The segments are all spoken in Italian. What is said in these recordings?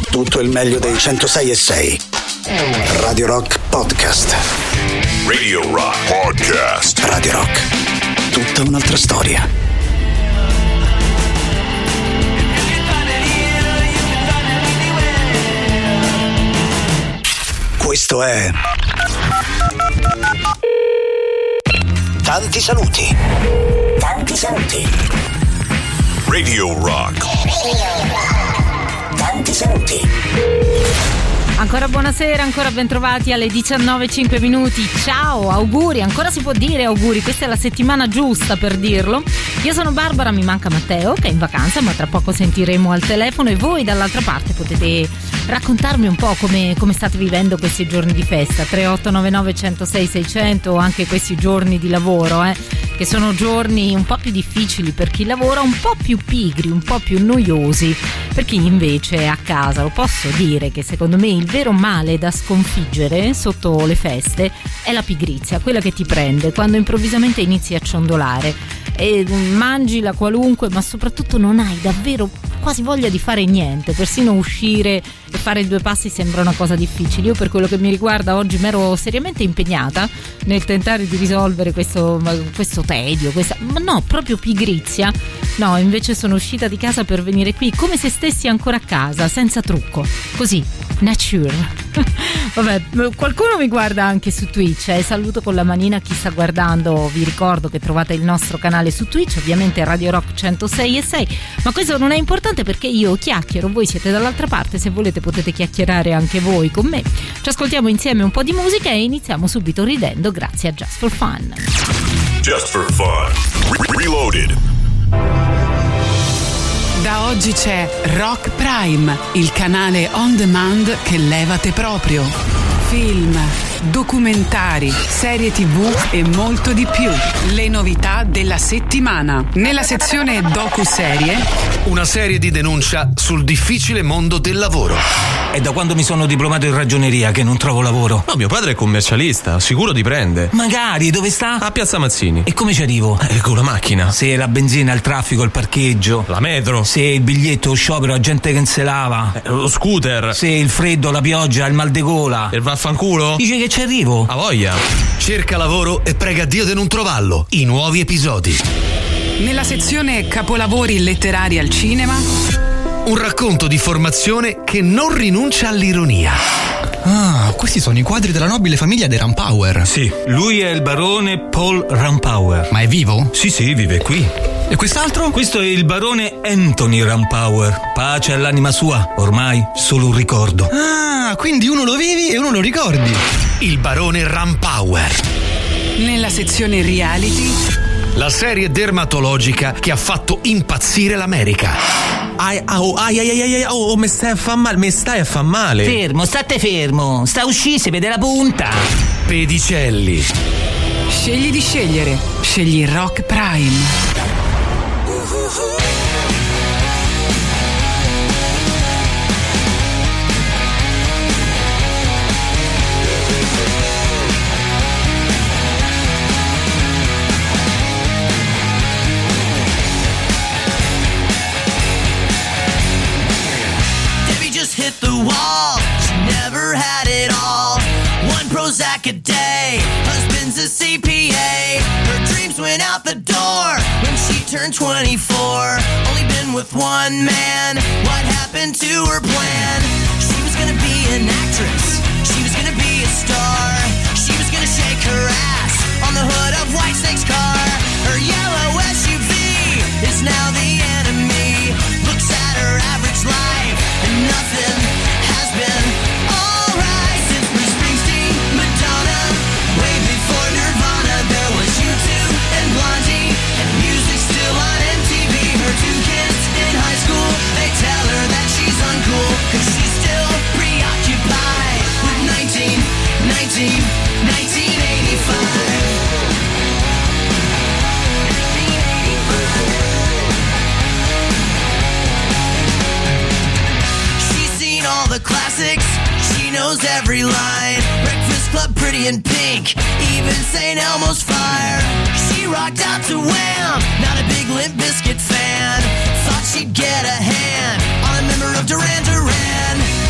tutto il meglio dei 106.6. Radio Rock Podcast. Radio Rock Podcast. Radio Rock. Tutta un'altra storia. Questo è Tanti saluti. Tanti saluti. Radio Rock. Tanti saluti. Ancora buonasera, ancora bentrovati alle 19:05. Ciao, auguri, ancora si può dire auguri, questa è la settimana giusta per dirlo. Io sono Barbara, mi manca Matteo che è in vacanza, ma tra poco sentiremo al telefono e voi dall'altra parte potete raccontarmi un po' come state vivendo questi giorni di festa. 3899 106 600 o anche questi giorni di lavoro, che sono giorni un po' più difficili per chi lavora, un po' più pigri, un po' più noiosi per chi invece è a casa. Lo posso dire che secondo me il vero male da sconfiggere sotto le feste è la pigrizia, quella che ti prende quando improvvisamente inizi a ciondolare e mangi la qualunque, ma soprattutto non hai davvero quasi voglia di fare niente, persino uscire e fare due passi sembra una cosa difficile. Io per quello che mi riguarda oggi mi ero seriamente impegnata nel tentare di risolvere questo tedio, ma no, proprio pigrizia. No, invece sono uscita di casa per venire qui come se stessi ancora a casa, senza trucco, così, nature. Vabbè, qualcuno mi guarda anche su Twitch, saluto con la manina chi sta guardando. Vi ricordo che trovate il nostro canale su Twitch, ovviamente Radio Rock 106.6, ma questo non è importante perché io chiacchiero, voi siete dall'altra parte, se volete potete chiacchierare anche voi con me. Ci ascoltiamo insieme un po' di musica e iniziamo subito ridendo grazie a Just for Fun. Just for Fun. Reloaded. Da oggi c'è Rock Prime, il canale on demand che levate proprio. Film, documentari, serie TV e molto di più. Le novità della settimana. Nella sezione docuserie, una serie di denuncia sul difficile mondo del lavoro. È da quando mi sono diplomato in ragioneria che non trovo lavoro. No, mio padre è commercialista, sicuro ti prende. Magari, dove sta? A Piazza Mazzini. E come ci arrivo? Con la macchina. Se la benzina, il traffico, il parcheggio. La metro. Se il biglietto, lo sciopero, la gente che non se lava. Lo scooter. Se il freddo, la pioggia, il mal de gola. Il vaffanculo. Dice che ci arrivo. A voglia. Cerca lavoro e prega Dio di non trovarlo. I nuovi episodi. Nella sezione capolavori letterari al cinema, un racconto di formazione che non rinuncia all'ironia. Ah, questi sono i quadri della nobile famiglia dei Rampauer. Sì, lui è il barone Paul Rampauer. Ma è vivo? Sì, vive qui. E quest'altro? Questo è il barone Anthony Rampauer. Pace all'anima sua, ormai solo un ricordo. Ah, quindi uno lo vivi e uno lo ricordi. Il barone Rampauer. Nella sezione reality, la serie dermatologica che ha fatto impazzire l'America. Mi stai a fa male. Fermo, state fermo. Sta uscì, si vede la punta. Pedicelli. Scegli di scegliere. Scegli Rock Prime. Hit the wall, she never had it all. One Prozac a day, husband's a CPA. Her dreams went out the door when she turned 24. Only been with one man, what happened to her plan? She was gonna be an actress, she was gonna be a star. She was gonna shake her ass on the hood of Whitesnake's car. Her yellow SUV is now the enemy. Looks at her average life and nothing has been alright since Bruce Springsteen, Madonna, way before Nirvana. There was U2 and Blondie, and music still on MTV. Her two kids in high school, they tell her that she's uncool, cause she's still preoccupied with 1985. The classics, she knows every line. Breakfast Club, Pretty in Pink, even St. Elmo's Fire. She rocked out to Wham, not a big Limp Bizkit fan. Thought she'd get a hand on a member of Duran Duran.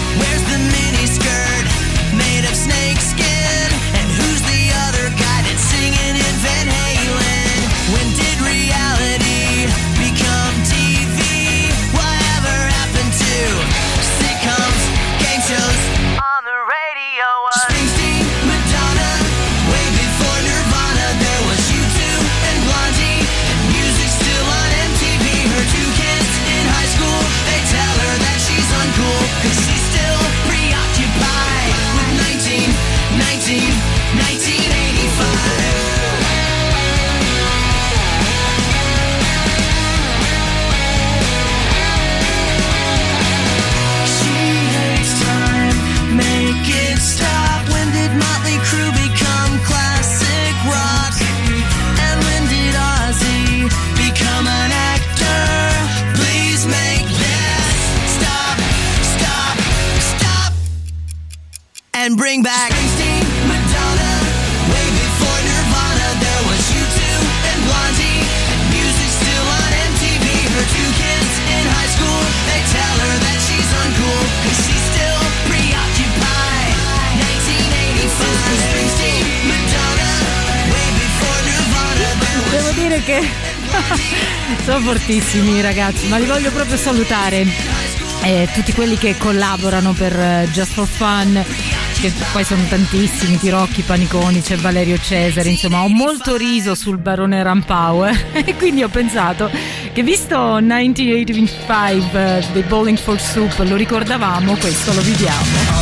bring back Springsteen, Madonna, way before Nirvana. There was U2 and Blondie, and music still on MTV. Her two kids in high school, they tell her that she's uncool, cause she's still preoccupied. 1985, Springsteen, Madonna, way before Nirvana. Devo dire che sono fortissimi ragazzi, ma li voglio proprio salutare, tutti quelli che collaborano per Just for Fun, che poi sono tantissimi, Tirocchi, Paniconi, c'è Valerio Cesare, insomma ho molto riso sul barone Rampower e quindi ho pensato che visto 1985 dei Bowling for Soup lo ricordavamo, questo lo viviamo.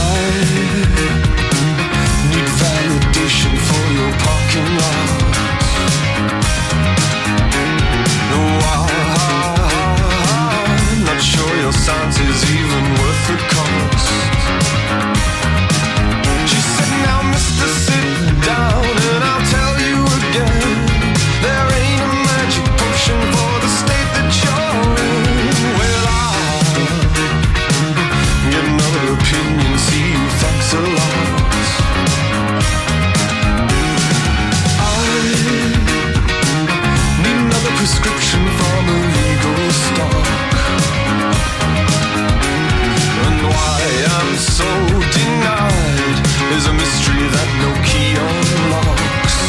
Your sounds is even worth the cost. She said, now mister, sit down and I'll tell you again, there ain't a magic potion for the state that you're in. Well, I'll get another opinion, see you, thanks a lot. I need another prescription from a legal stock. Why I'm so denied is a mystery that no key unlocks.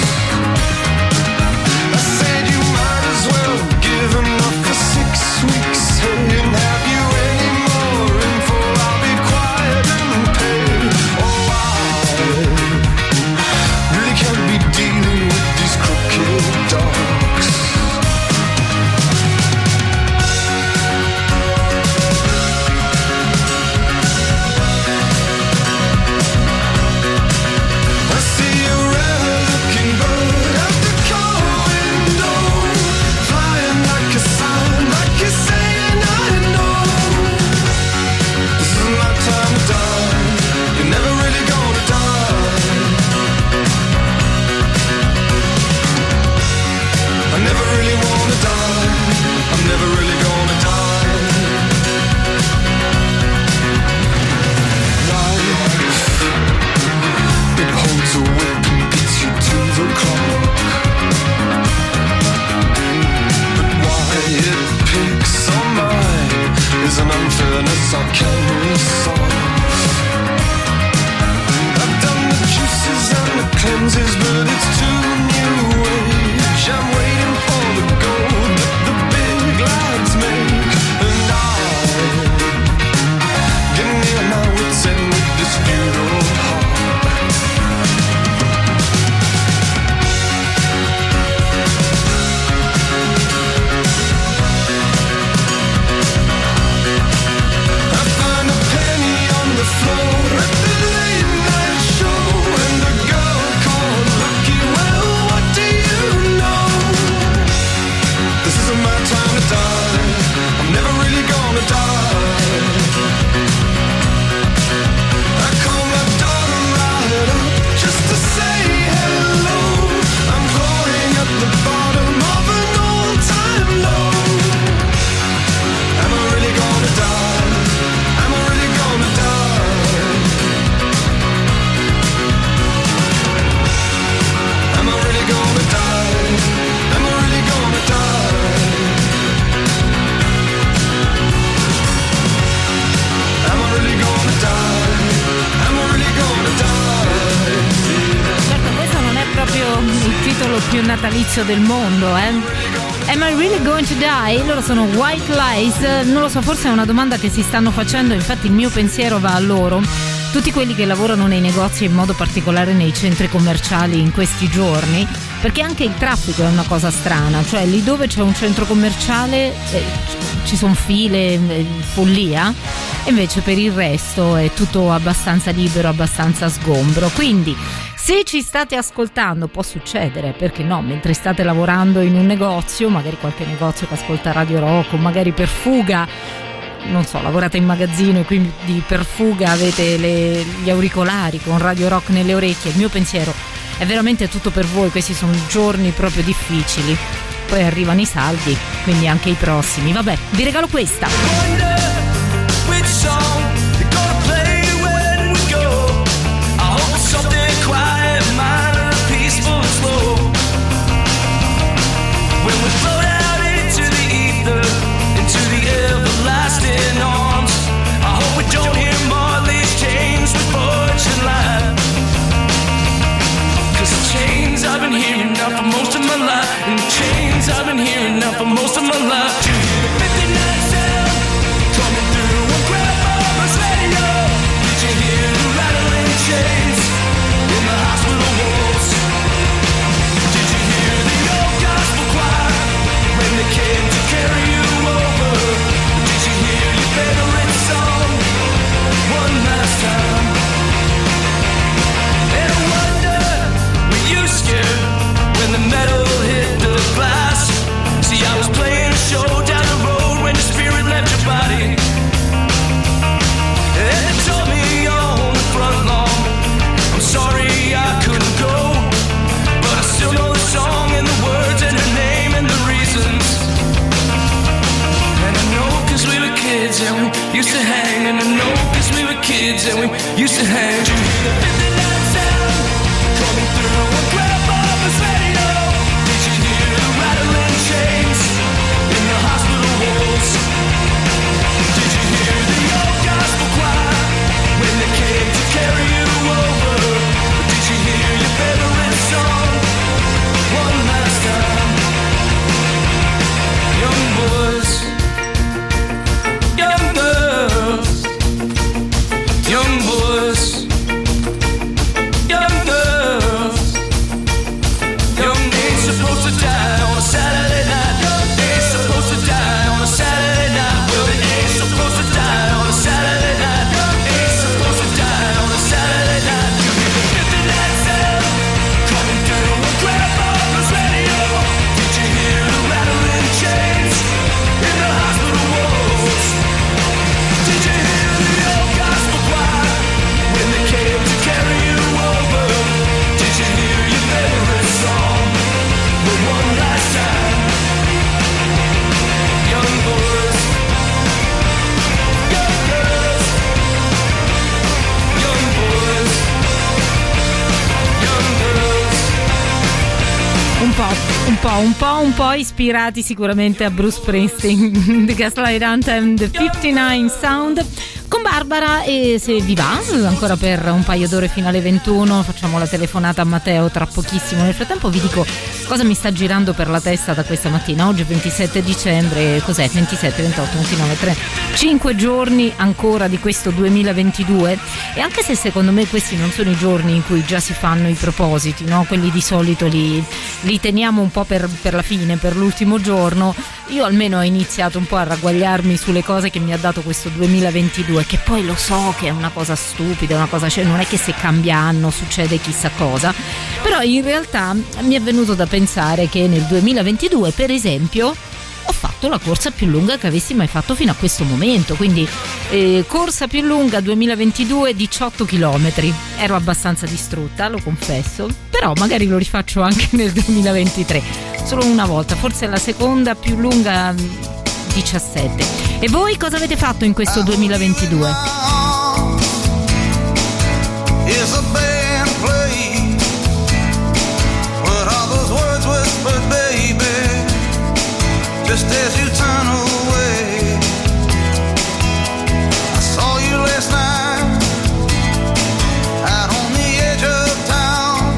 I said you might as well give enough for 6 weeks. Didn't have you any more info, I'll be quiet and pay. Oh, I really can't be dealing with these crooked dogs. An unfairness I can't resolve. I've done the juices and the cleanses, but it's too new age. I'm waiting for the gold that the big lads make, and I get near my wits end with this futile heart. Più natalizio del mondo, Am I really going to die? Loro sono White Lies. Non lo so, forse è una domanda che si stanno facendo, infatti il mio pensiero va a loro, tutti quelli che lavorano nei negozi e in modo particolare nei centri commerciali in questi giorni, perché anche il traffico è una cosa strana, cioè lì dove c'è un centro commerciale ci sono file, follia, e invece per il resto è tutto abbastanza libero, abbastanza sgombro. Quindi se ci state ascoltando, può succedere, perché no, mentre state lavorando in un negozio, magari qualche negozio che ascolta Radio Rock, o magari per fuga, non so, lavorate in magazzino e quindi per fuga avete gli auricolari con Radio Rock nelle orecchie, il mio pensiero è veramente tutto per voi, questi sono giorni proprio difficili, poi arrivano i saldi, quindi anche i prossimi. Vabbè, vi regalo questa. Wonder which song you're gonna play when we go. I hope kids and we used to hang. Did you hear the 59 sound coming through on Grandpapa's radio? Did you hear the rattling chains in the hospital walls? Did you hear the old gospel choir when they came to carry you over? Did you hear your favorite song one last time? Young boys, young girls, young boys, young girls, young ain't supposed to die on a Saturday night. Young ain't supposed to die on a Saturday night. Well, they ain't supposed to die on a Saturday night. Young ain't supposed to die on a Saturday night. You hear the 59 sound coming through on Grandpapa's radio. Did you hear the rattling chains in the hospital walls? Did you hear the old gospel choir when they came to carry you over? Did you hear your favorite song the one last time? Young boys, young girls, young boys, young girls. Un po' ispirati sicuramente a Bruce Springsteen, The Gaslight Anthem, The 59 Sound. Con Barbara, e se vi va, ancora per un paio d'ore fino alle 21, facciamo la telefonata a Matteo tra pochissimo. Nel frattempo vi dico cosa mi sta girando per la testa da questa mattina. Oggi è 27 dicembre, cos'è? 27, 28, 29, 3, 5 giorni ancora di questo 2022, e anche se secondo me questi non sono i giorni in cui già si fanno i propositi, no? Quelli di solito li teniamo un po' per la fine, per l'ultimo giorno. Io almeno ho iniziato un po' a ragguagliarmi sulle cose che mi ha dato questo 2022, che poi lo so che è una cosa stupida, una cosa, cioè non è che se cambia anno succede chissà cosa, però in realtà mi è venuto da pensare che nel 2022 per esempio ho fatto la corsa più lunga che avessi mai fatto fino a questo momento, quindi corsa più lunga 2022, 18 km. Ero abbastanza distrutta, lo confesso, però magari lo rifaccio anche nel 2023, solo una volta, forse la seconda più lunga, 17. E voi cosa avete fatto in questo 2022? Is a band play? What are those words whispered, baby? Just as you turn away, I saw you last night out on the edge of town.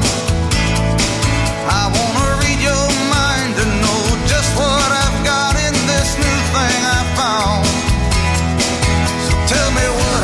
I wanna read your mind to know just what I've got in this new thing I found. So tell me what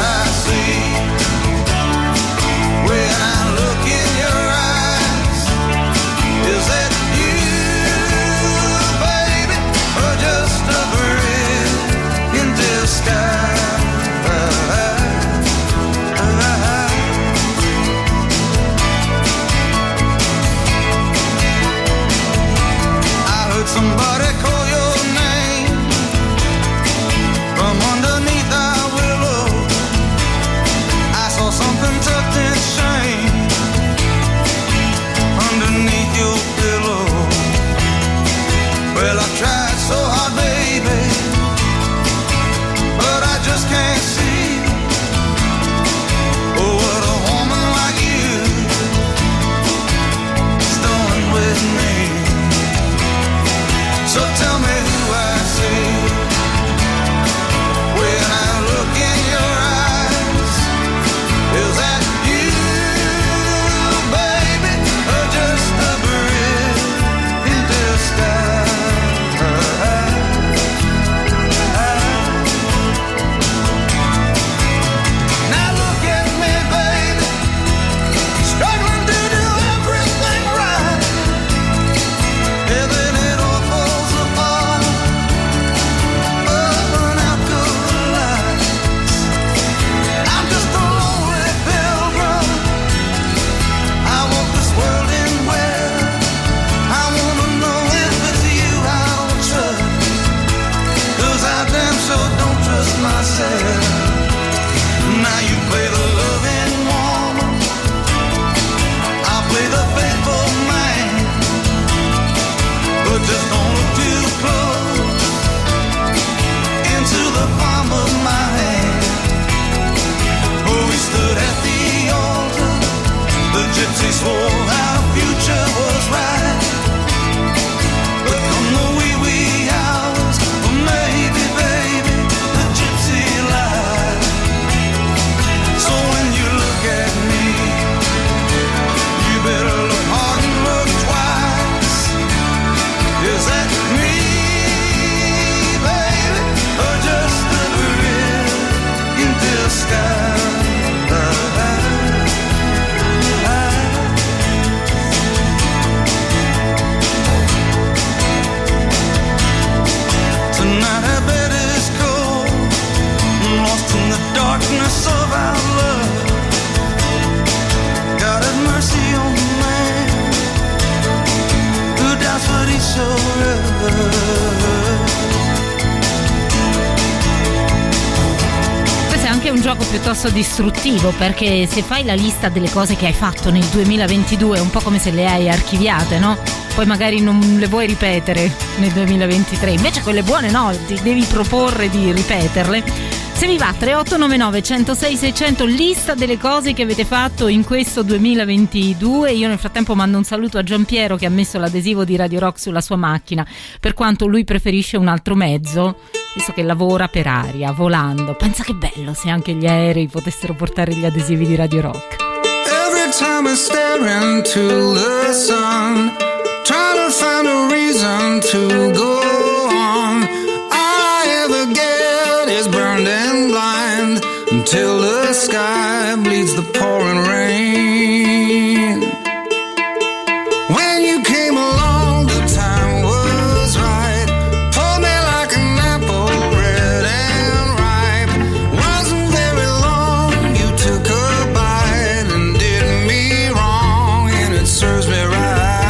piuttosto distruttivo, perché se fai la lista delle cose che hai fatto nel 2022 è un po' come se le hai archiviate, no? Poi magari non le vuoi ripetere nel 2023, invece quelle buone no, ti devi proporre di ripeterle. Se vi va, 3899 106 600, lista delle cose che avete fatto in questo 2022. Io nel frattempo mando un saluto a Giampiero che ha messo l'adesivo di Radio Rock sulla sua macchina, per quanto lui preferisce un altro mezzo, visto che lavora per aria, volando. Pensa che bello se anche gli aerei potessero portare gli adesivi di Radio Rock. Every time I stare into the sun, trying to find a reason to go on, all I ever get is burned and blind until the sky bleeds the pouring rain. When you came along, the time was right. Pulled me like an apple, red and ripe. Wasn't very long, you took a bite and did me wrong, and it serves me right.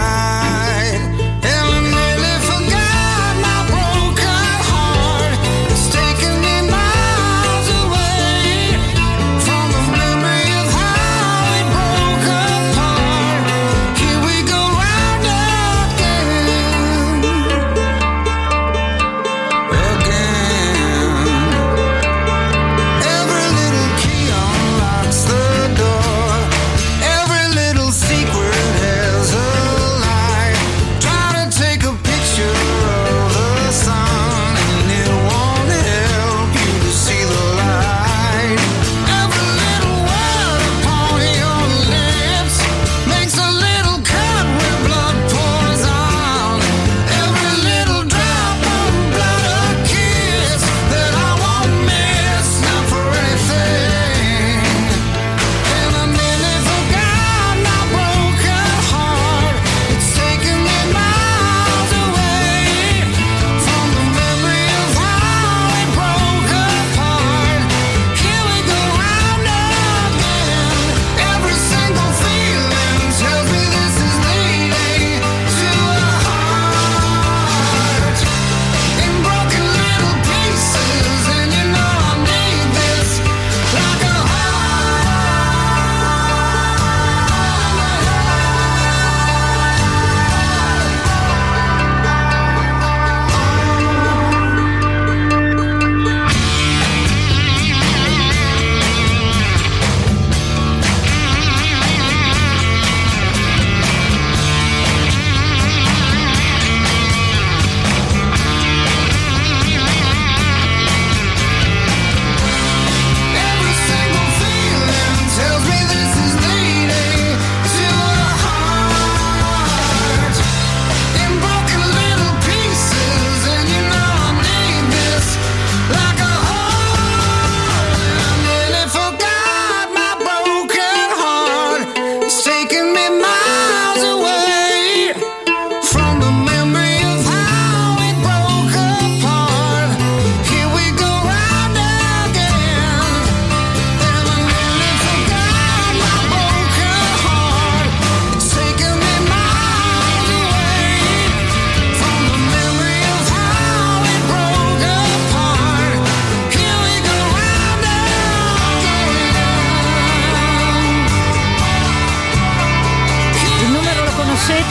conoscete,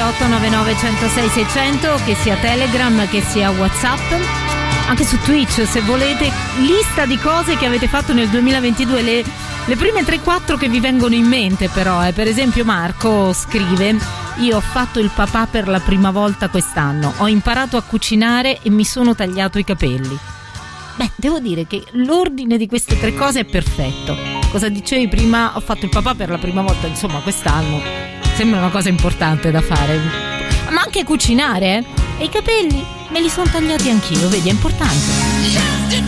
3899 106 600, che sia Telegram, che sia WhatsApp, anche su Twitch se volete, lista di cose che avete fatto nel 2022, le prime 3-4 che vi vengono in mente però, per esempio Marco scrive: io ho fatto il papà per la prima volta quest'anno, ho imparato a cucinare e mi sono tagliato i capelli. Beh, devo dire che l'ordine di queste tre cose è perfetto. Cosa dicevi prima? Ho fatto il papà per la prima volta, insomma, quest'anno. Sembra una cosa importante da fare. Ma anche cucinare, eh? E i capelli me li sono tagliati anch'io, vedi, è importante.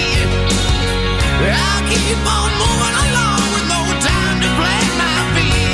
Keep on moving along with no time to plan my feet.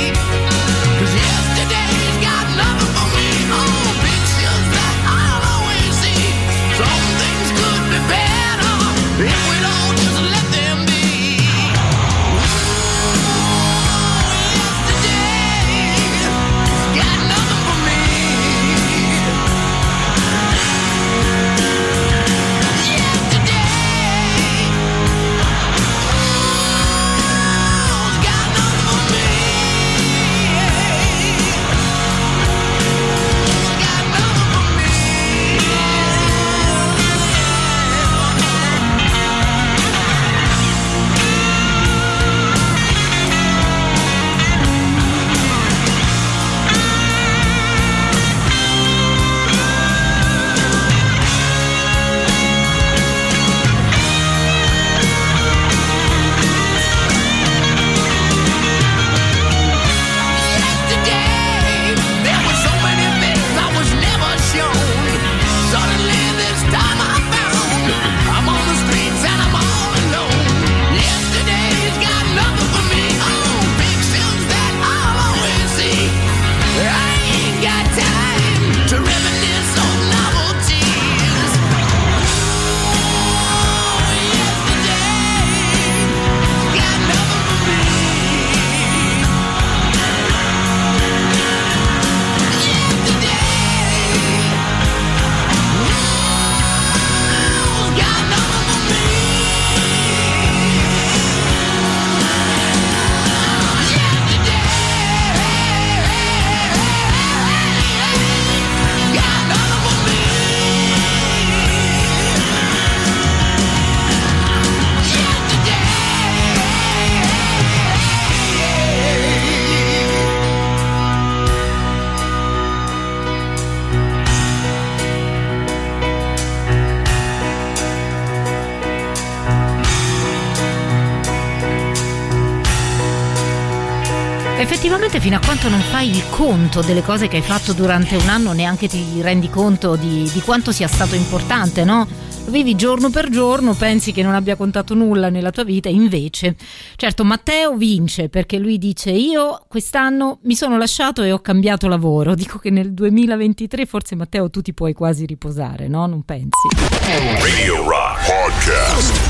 effettivamente fino a quando non fai il conto delle cose che hai fatto durante un anno neanche ti rendi conto di quanto sia stato importante, no? Lo vivi giorno per giorno, pensi che non abbia contato nulla nella tua vita, invece. Certo, Matteo vince perché lui dice: io quest'anno mi sono lasciato e ho cambiato lavoro. Dico che nel 2023 forse, Matteo, tu ti puoi quasi riposare, no? Non pensi? Radio Rock Podcast.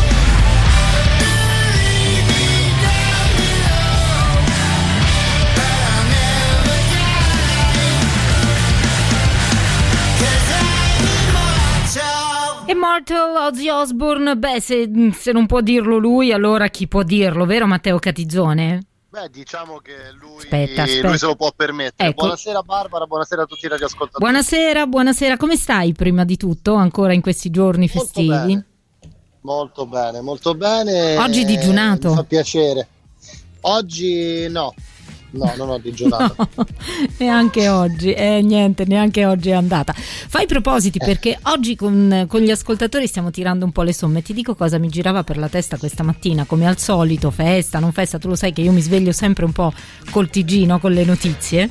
Immortal Ozzy Osbourne, beh, se non può dirlo lui, allora chi può dirlo, vero Matteo Catizzone? Beh, diciamo che lui se lo può permettere. Ecco. Buonasera Barbara, buonasera a tutti i radioascoltatori. Buonasera, come stai prima di tutto, ancora in questi giorni festivi? Molto bene. Oggi digiunato? Mi fa piacere. Oggi no, non ho digiunato. No, neanche oggi, neanche oggi è andata. Fai propositi perché oggi con gli ascoltatori stiamo tirando un po' le somme. Ti dico cosa mi girava per la testa questa mattina, come al solito, festa, non festa, tu lo sai che io mi sveglio sempre un po' col TG, no? Con le notizie.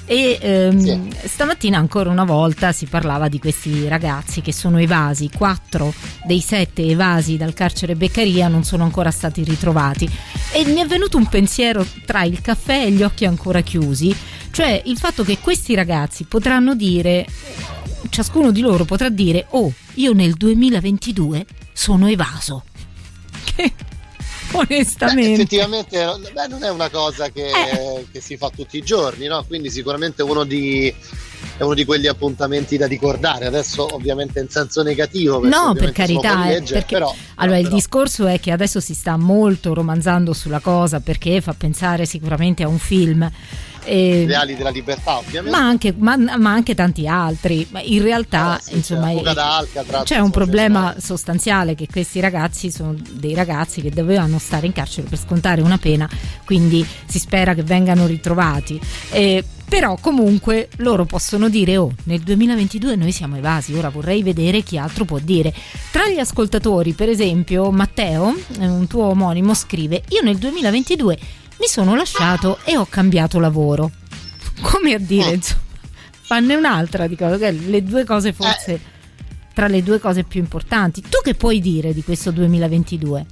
E stamattina ancora una volta si parlava di questi ragazzi che sono evasi. 4 dei 7 evasi dal carcere Beccaria non sono ancora stati ritrovati, e mi è venuto un pensiero tra il caffè e gli occhi ancora chiusi, cioè il fatto che questi ragazzi potranno dire, ciascuno di loro potrà dire: oh, io nel 2022 sono evaso. Che onestamente effettivamente non è una cosa che si fa tutti i giorni, no? Quindi sicuramente è uno di quegli appuntamenti da ricordare, adesso ovviamente in senso negativo, no, per carità, perché però il discorso è che adesso si sta molto romanzando sulla cosa, perché fa pensare sicuramente a un film, Le ali della libertà, ovviamente, ma anche tanti altri. Ma in realtà insomma c'è un problema sostanziale, che questi ragazzi sono dei ragazzi che dovevano stare in carcere per scontare una pena, quindi si spera che vengano ritrovati, però comunque loro possono dire: oh, nel 2022 noi siamo evasi. Ora vorrei vedere chi altro può dire. Tra gli ascoltatori, per esempio, Matteo, un tuo omonimo, scrive: io nel 2022 mi sono lasciato e ho cambiato lavoro. Come a dire, insomma, fanne un'altra di cosa, le due cose forse tra le due cose più importanti. Tu che puoi dire di questo 2022?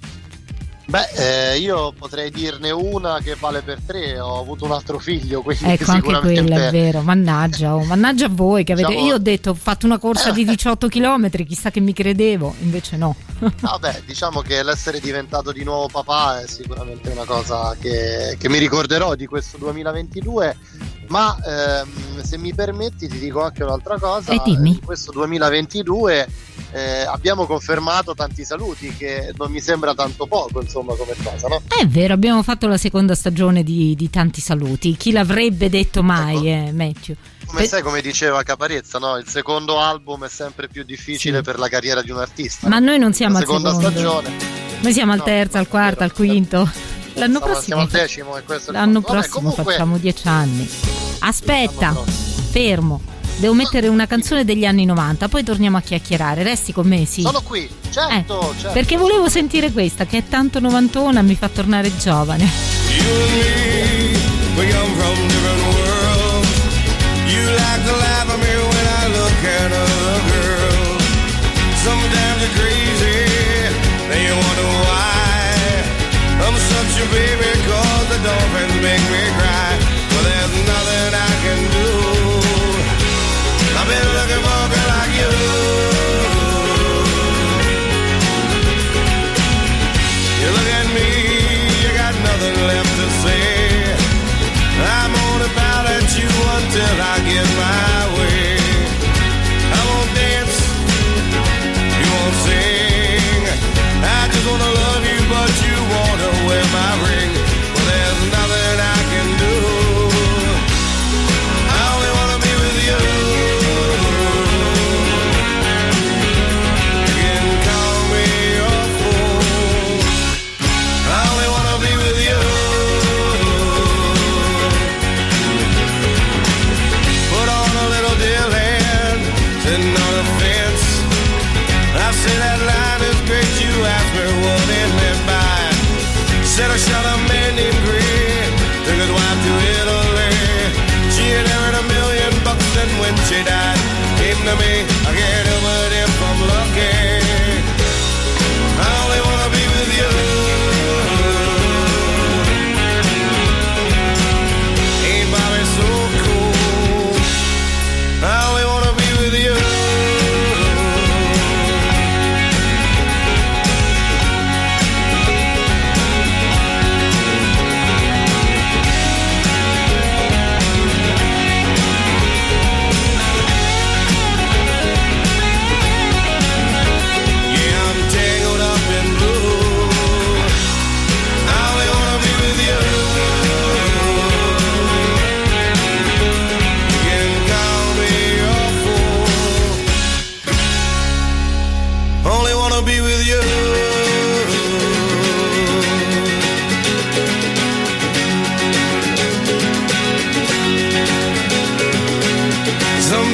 Io potrei dirne una che vale per 3. Ho avuto un altro figlio, quindi ecco, anche quella è vero. Mannaggia a voi che avete. Io ho detto, ho fatto una corsa di 18 km, chissà che mi credevo, invece no. Vabbè, diciamo che l'essere diventato di nuovo papà è sicuramente una cosa che mi ricorderò di questo 2022. Ma se mi permetti ti dico anche un'altra cosa. In questo 2022 abbiamo confermato tanti saluti, che non mi sembra tanto poco, insomma, come cosa, no? È vero, abbiamo fatto la seconda stagione di tanti saluti. Chi l'avrebbe detto mai, Matthew? Sai, come diceva Caparezza, no? Il secondo album è sempre più difficile per la carriera di un artista. Ma noi non siamo al seconda stagione. Noi siamo al terzo, al quarto, al quinto. L'anno prossimo siamo al 10° e questo l'anno prossimo facciamo 10 anni. Aspetta, fermo. Devo mettere una canzone degli anni 90, poi torniamo a chiacchierare. Resti con me, sì. Sono qui, certo. Perché volevo sentire questa, che è tanto novantona, mi fa tornare giovane. You and me, we come from different worlds. You like to laugh at me when I look at another girl. Sometimes you're crazy, then you wonder why. I'm such a baby, 'cause the dolphins make me cry. But there's nothing I can do. I've been looking for a girl like you. You look at me, you got nothing left to say. I'm only bound at you until I get my way. I won't dance, you won't sing. I just wanna love you, but you wanna wear my ring. Well, there's nothing I can do. I only wanna be with you. You can call me your fool. I only wanna be with you. Put on a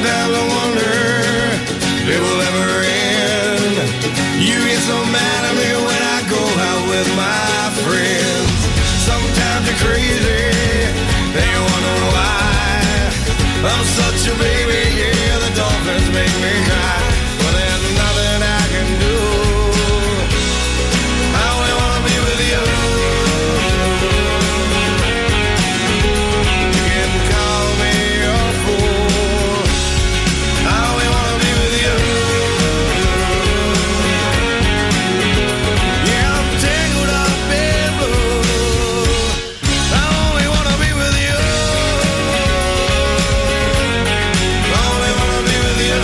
sometimes I wonder if it will ever end. You get so mad at me when I go out with my friends. Sometimes you're crazy, and you wonder why. I'm such a baby, yeah, the dolphins make me cry. But there's nothing I can do. I only wanna be with you. You can call me a fool. I only wanna be with you. Yeah, I'm tangled up in blue. I only wanna be with you. I only wanna be with you.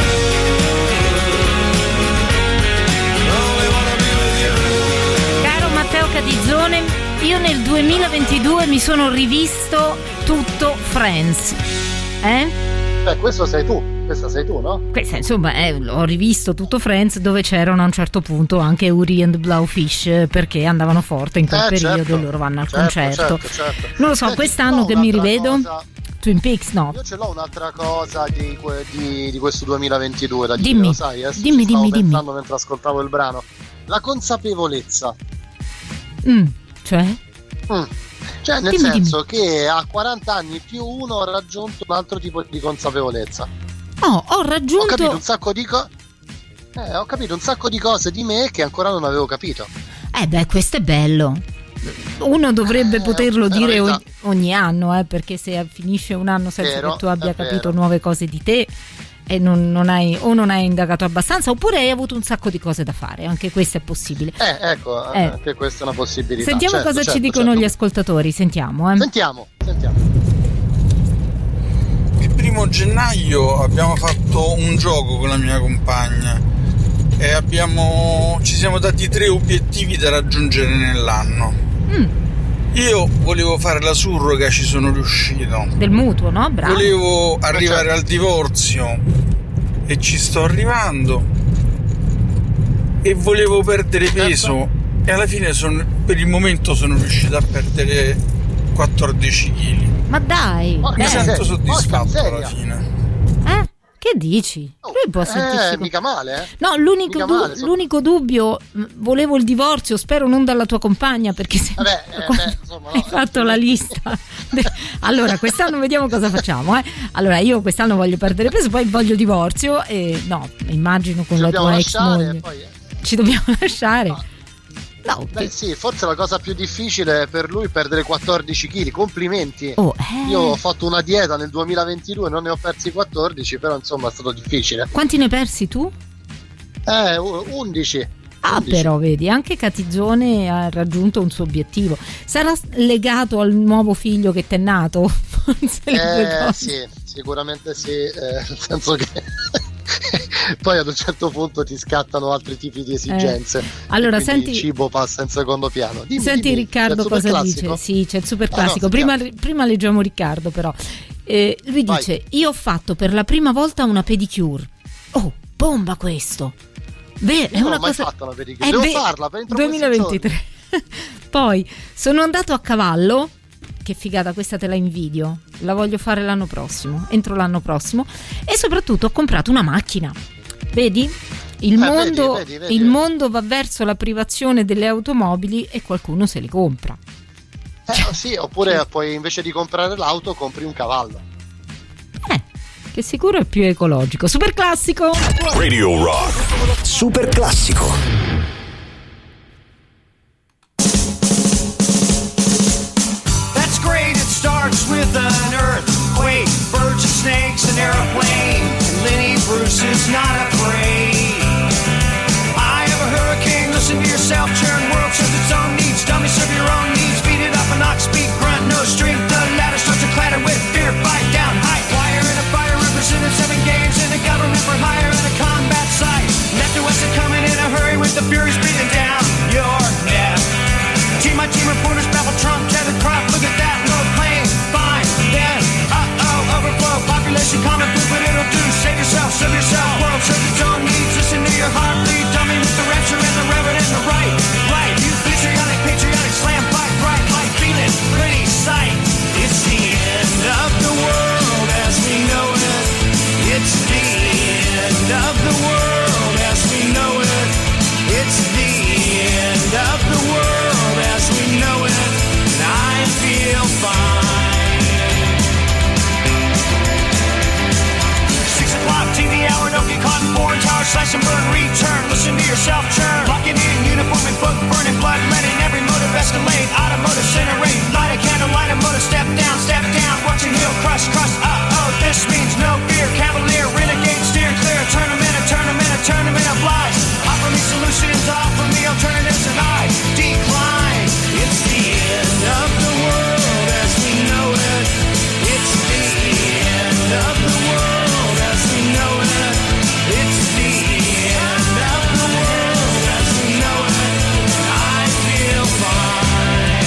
I only wanna be with you. Caro Matteo Catizzone, io nel 2022 mi sono rivisto tutto Friends. Questo sei tu. Questa sei tu, no? Questa, insomma, ho rivisto tutto Friends, dove c'erano a un certo punto anche Uri and Blowfish, perché andavano forte in quel periodo, certo. e loro vanno al concerto. Certo. Non lo so, quest'anno che mi rivedo Twin Peaks, no. Io ce l'ho un'altra cosa di questo 2022 da dire, Dimmi. lo sai? Dimmi. Pensando mentre ascoltavo il brano. La consapevolezza. Cioè? Cioè, nel senso che a 40 anni più uno ho raggiunto un altro tipo di consapevolezza. Ho raggiunto. Ho capito un sacco di ho capito un sacco di cose di me che ancora non avevo capito. Questo è bello. Uno dovrebbe poterlo dire verità. ogni anno, perché se finisce un anno senza Vero, che tu abbia è capito vero. nuove cose di te e non hai indagato abbastanza, oppure hai avuto un sacco di cose da fare. Anche questo è possibile. Ecco, anche questa è una possibilità. Sentiamo cosa ci dicono gli ascoltatori. Sentiamo. Sentiamo. Il 1° gennaio abbiamo fatto un gioco con la mia compagna e ci siamo dati 3 obiettivi da raggiungere nell'anno. Io volevo fare la surroga, ci sono riuscito. Del mutuo, no? Bravo. Volevo arrivare al divorzio e ci sto arrivando. E volevo perdere peso e alla fine per il momento sono riuscito a perdere 14 kg. Ma dai, Mi sento soddisfatto alla fine. Che dici? Lui può sentirsi mica male, No, l'unico dubbio, volevo il divorzio, spero non dalla tua compagna, perché se hai fatto la lista. Allora, quest'anno vediamo cosa facciamo, Allora, io quest'anno voglio perdere peso, poi voglio divorzio e no, immagino con la tua ex moglie. Ci dobbiamo lasciare. No, sì, forse la cosa più difficile per lui è perdere 14 kg. Complimenti. Io ho fatto una dieta nel 2022, non ne ho persi 14, però insomma è stato difficile. Quanti ne hai persi tu? 11. Però vedi, anche Catizzone ha raggiunto un suo obiettivo. Sarà legato al nuovo figlio che t'è nato? Forse sì, sicuramente sì, nel senso che poi ad un certo punto ti scattano altri tipi di esigenze. Allora, senti, il cibo passa in secondo piano. Dimmi, Riccardo cosa classico? dice. Sì, c'è il super classico. Prima leggiamo Riccardo, però. Lui dice: io ho fatto per la prima volta una pedicure. Oh, bomba questo! Io non ho mai fatto una pedicure. Devo farla per entro 2023. Poi sono andato a cavallo. Che figata, questa te la invidio. La voglio fare l'anno prossimo, entro l'anno prossimo. E soprattutto ho comprato una macchina. Vedi? Il mondo va verso la privazione delle automobili e qualcuno se le compra. Sì, oppure poi invece di comprare l'auto compri un cavallo. Che sicuro è più ecologico. Super classico. Radio Rock. Super classico. Starts with an earthquake, birds and snakes, an airplane, and Lenny Bruce is not afraid. I have a hurricane, listen to yourself, churn world serves its own needs, dummy serve your own needs, beat it up an ox, speak grunt, no strength, the ladder starts to clatter with fear, fight down, high wire and a fire represented 7 games in a government for hire and a combat site. Left to west are coming in a hurry with the furies breathing down your neck. Team by team reporters babble Trump, Kevin Crop, look at that, no plane, fine, then, overflow, population common food, but it'll do, save yourself, serve yourself, world serves its own needs, listen to your heart, bleed, dummy with the rapture and the reverend and the right, you patriotic, slam, fight, bright, light, feeling, pretty sight, it's the end of the world as we know it, it's the Slash and burn, return, listen to yourself churn. Locking in, uniform and book, burning blood, letting every motive escalate. Automotive incinerate, light a candle, light a motor, step down, watching heel crush, crush, this means no fear, cavalier, renegade, steer clear, tournament of lies. Offer me solutions, offer me alternatives, and I decline. It's the end of the world as we know it. It's the end of the world as we know it. It's the end of the world as we know it. I feel fine.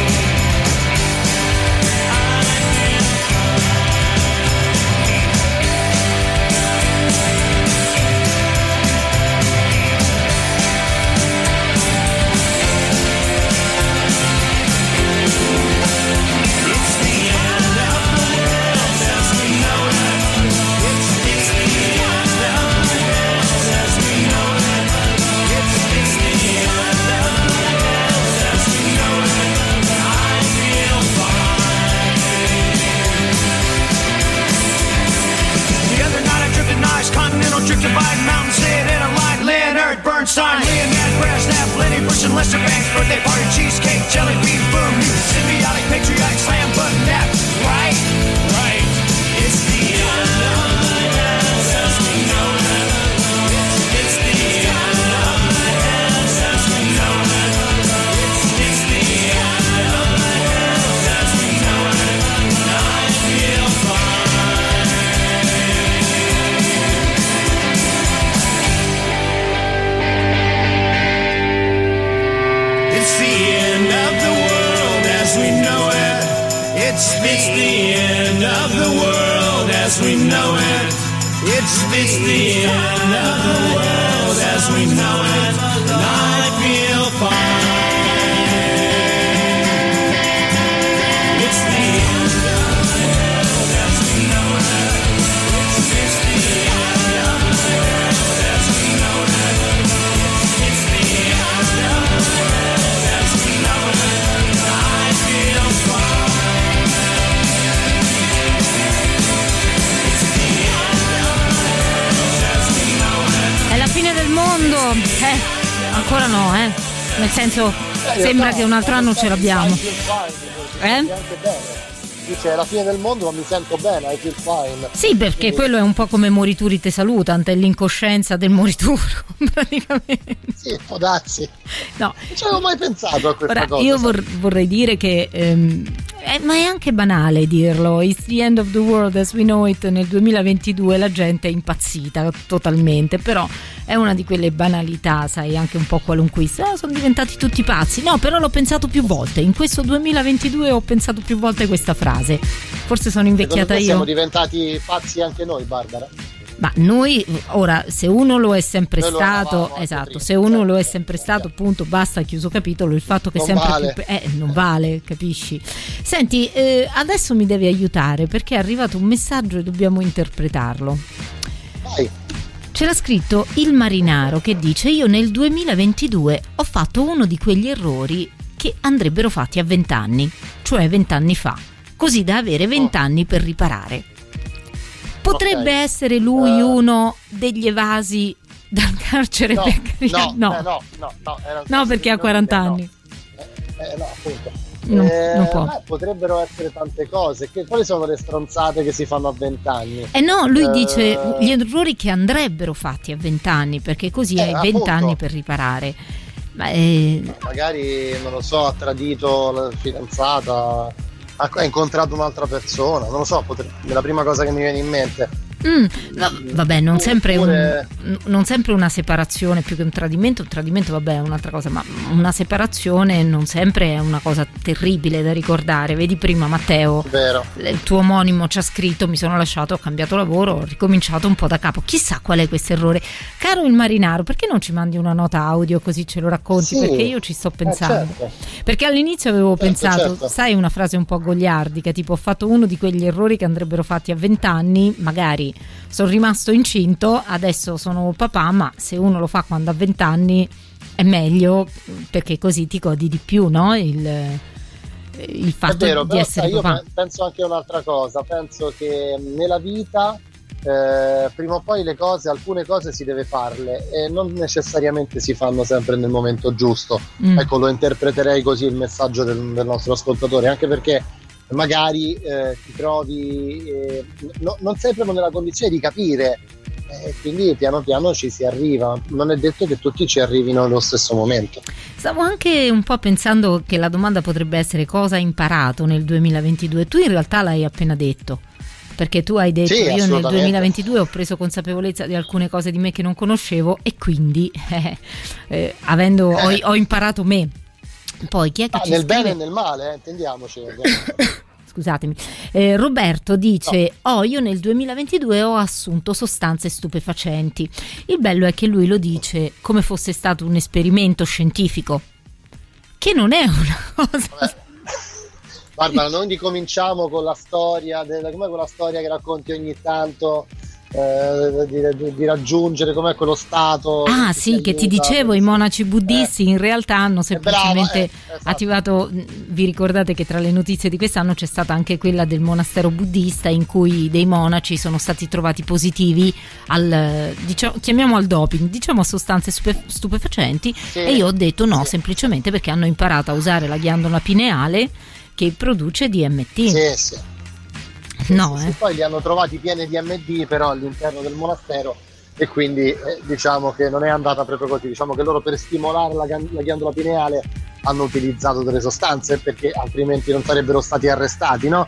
Continental drifted by mountains, sit in a line. Leonard Bernstein, Leonard Brezhnev, Lenny Bruce and Lester Banks, birthday party, cheesecake, jelly bean, boom, new symbiotic, patriotic, slam button, that right, right. It's the end of the world as we know it. It's the end of the world as we know it. It's the end of the world as we know it. I feel fine. It's the end of the world as we know it. It's the end of the world as we know it. It's the end of the world as we know it. And I feel fine. It's the end of the world as we know it. It's the end of the world as we know it. It's the end of the world as we know it. I feel fine. It's the end of the world as we know it. È la fine del mondo. Ancora no, nel senso sembra che un altro anno ce l'abbiamo. Dice, è la fine del mondo, ma mi sento bene, I feel fine. Sì, perché quello è un po' come morituri te salutant, è l'incoscienza del morituro, praticamente. Sì, può darsi. No. Non ci avevo mai pensato a questa cosa. Io vorrei dire che ma è anche banale dirlo, it's the end of the world as we know it. Nel 2022 la gente è impazzita totalmente, però è una di quelle banalità, sai, anche un po' qualunquista. Sono diventati tutti pazzi. No, però l'ho pensato più volte, in questo 2022 ho pensato più volte questa frase. Forse sono invecchiata io. Siamo diventati pazzi anche noi, Barbara. Ma noi, ora, se uno lo è sempre stato, esatto, se uno lo è sempre stato, appunto, basta, chiuso capitolo. Il fatto che non sempre vale. Non vale, capisci? Senti, adesso mi devi aiutare perché è arrivato un messaggio e dobbiamo interpretarlo. Vai. C'era scritto il marinaro che dice: io nel 2022 ho fatto uno di quegli errori che andrebbero fatti a 20 anni, cioè 20 anni fa, così da avere 20 anni per riparare. Potrebbe essere lui uno degli evasi dal carcere peccariano? No, perché ha 40 anni. No, appunto. Non può. Potrebbero essere tante cose. Quali sono le stronzate che si fanno a 20 anni? No, lui dice gli errori che andrebbero fatti a 20 anni, perché così hai 20 anni per riparare. Magari, non lo so, ha tradito la fidanzata, ha incontrato un'altra persona, non lo so, è la prima cosa che mi viene in mente. No, vabbè, non sempre una separazione, più che un tradimento vabbè è un'altra cosa, ma una separazione non sempre è una cosa terribile da ricordare. Vedi prima Matteo, vero. Il tuo omonimo ci ha scritto: mi sono lasciato, ho cambiato lavoro, ho ricominciato un po' da capo. Chissà qual è questo errore. Caro il marinaro, perché non ci mandi una nota audio così ce lo racconti? Sì, perché io ci sto pensando, perché all'inizio avevo pensato, sai, una frase un po' goliardica, tipo: ho fatto uno di quegli errori che andrebbero fatti a 20 anni, magari sono rimasto incinto, adesso sono papà, ma se uno lo fa quando ha 20 anni è meglio, perché così ti godi di più, no? Il fatto di essere papà. Io penso anche a un'altra cosa, penso che nella vita prima o poi alcune cose si deve farle e non necessariamente si fanno sempre nel momento giusto. Ecco, lo interpreterei così il messaggio del nostro ascoltatore, anche perché magari ti trovi non sei proprio nella condizione di capire, quindi piano piano ci si arriva. Non è detto che tutti ci arrivino nello stesso momento. Stavo anche un po' pensando che la domanda potrebbe essere: cosa hai imparato nel 2022? Tu in realtà l'hai appena detto, perché tu hai detto: io nel 2022 ho preso consapevolezza di alcune cose di me che non conoscevo e quindi ho imparato me. Poi chi è che ci nel scrive? bene e nel male, intendiamoci. Scusatemi, Roberto dice: io nel 2022 ho assunto sostanze stupefacenti. Il bello è che lui lo dice come fosse stato un esperimento scientifico, che non è una cosa. Barbara, noi ricominciamo con la storia com'è quella storia che racconti ogni tanto, di raggiungere com'è quello stato. Sì, che ti dicevo, i monaci buddisti in realtà hanno semplicemente attivato. Vi ricordate che tra le notizie di quest'anno c'è stata anche quella del monastero buddista in cui dei monaci sono stati trovati positivi al, chiamiamo al doping, diciamo a sostanze stupefacenti, e io ho detto no, semplicemente perché hanno imparato a usare la ghiandola pineale che produce DMT. Poi li hanno trovati pieni di DMT però all'interno del monastero, e quindi diciamo che non è andata proprio così. Diciamo che loro per stimolare la ghiandola pineale hanno utilizzato delle sostanze, perché altrimenti non sarebbero stati arrestati, no?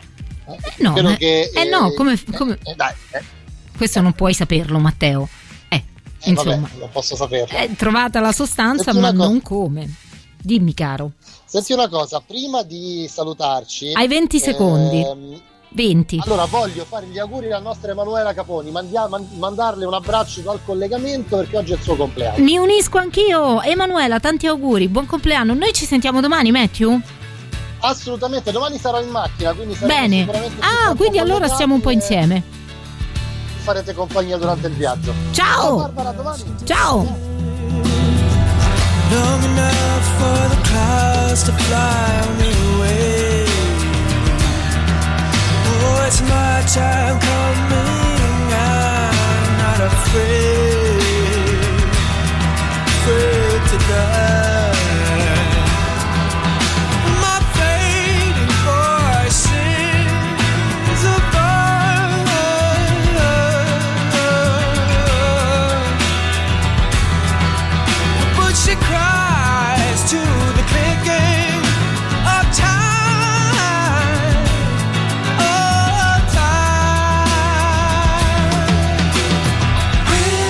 Questo non puoi saperlo, Matteo. Insomma, vabbè, non posso saperlo. È trovata la sostanza, ma non come. Dimmi, caro. Senti una cosa, prima di salutarci, hai 20 secondi. 20. Allora voglio fare gli auguri alla nostra Emanuela Caponi, mandarle un abbraccio dal collegamento perché oggi è il suo compleanno. Mi unisco anch'io. Emanuela, tanti auguri, buon compleanno. Noi ci sentiamo domani, Matthew? Assolutamente, domani sarò in macchina, quindi bene. Quindi allora stiamo un po' insieme. Farete compagnia durante il viaggio. Ciao Barbara, domani. Ciao. Long enough for the clouds to fly me away. Oh, it's my time coming. I'm not afraid to die. My fading voice sings above, but she cries to the clicking of time, of time.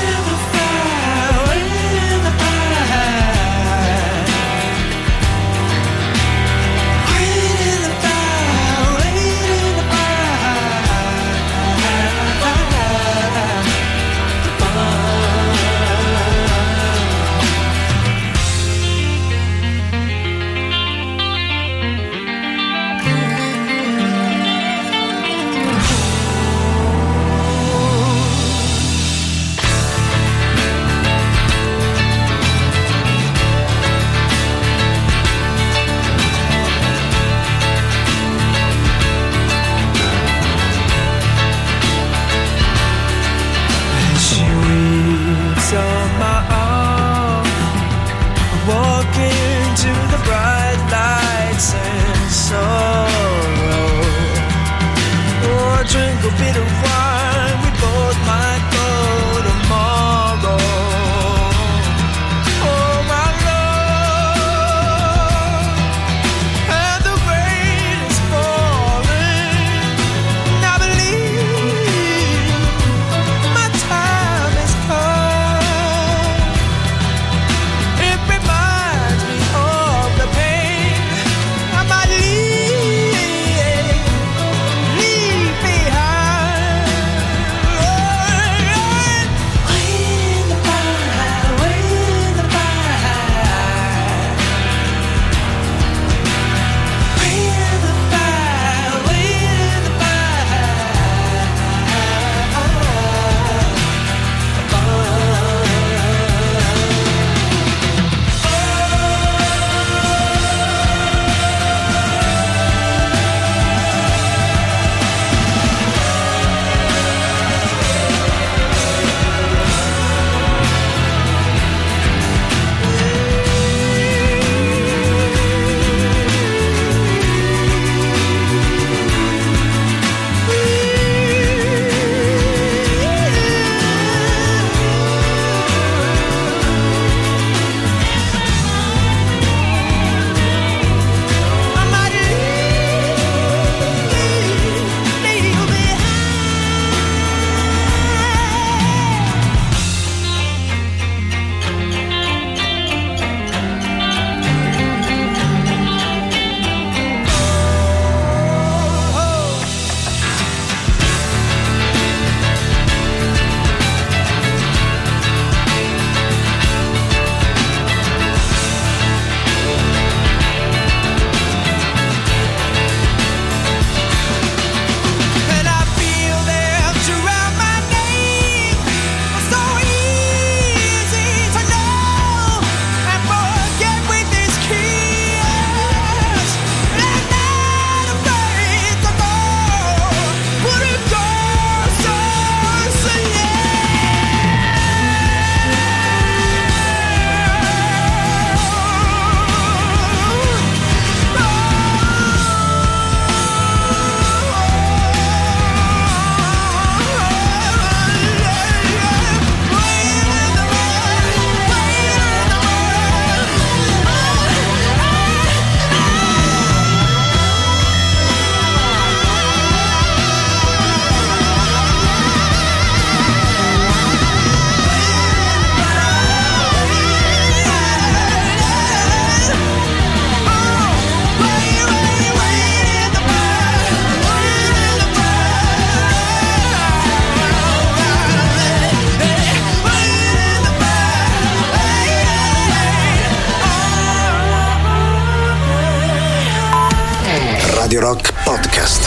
Radio Rock Podcast.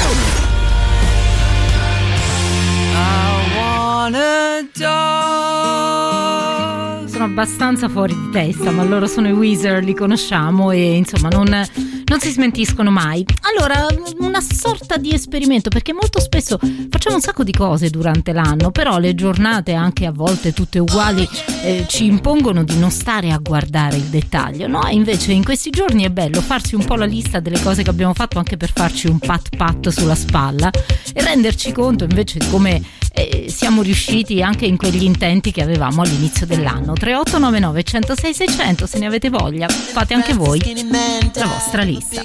Sono abbastanza fuori di testa, ma loro sono i Weezer, li conosciamo e insomma non si smentiscono mai. Allora, una sorta di esperimento, perché molto spesso facciamo un sacco di cose durante l'anno, però le giornate, anche a volte tutte uguali, ci impongono di non stare a guardare il dettaglio, no? E invece in questi giorni è bello farsi un po' la lista delle cose che abbiamo fatto, anche per farci un pat sulla spalla e renderci conto invece di come siamo riusciti anche in quegli intenti che avevamo all'inizio dell'anno. 3899 106 600, se ne avete voglia fate anche voi la vostra lista.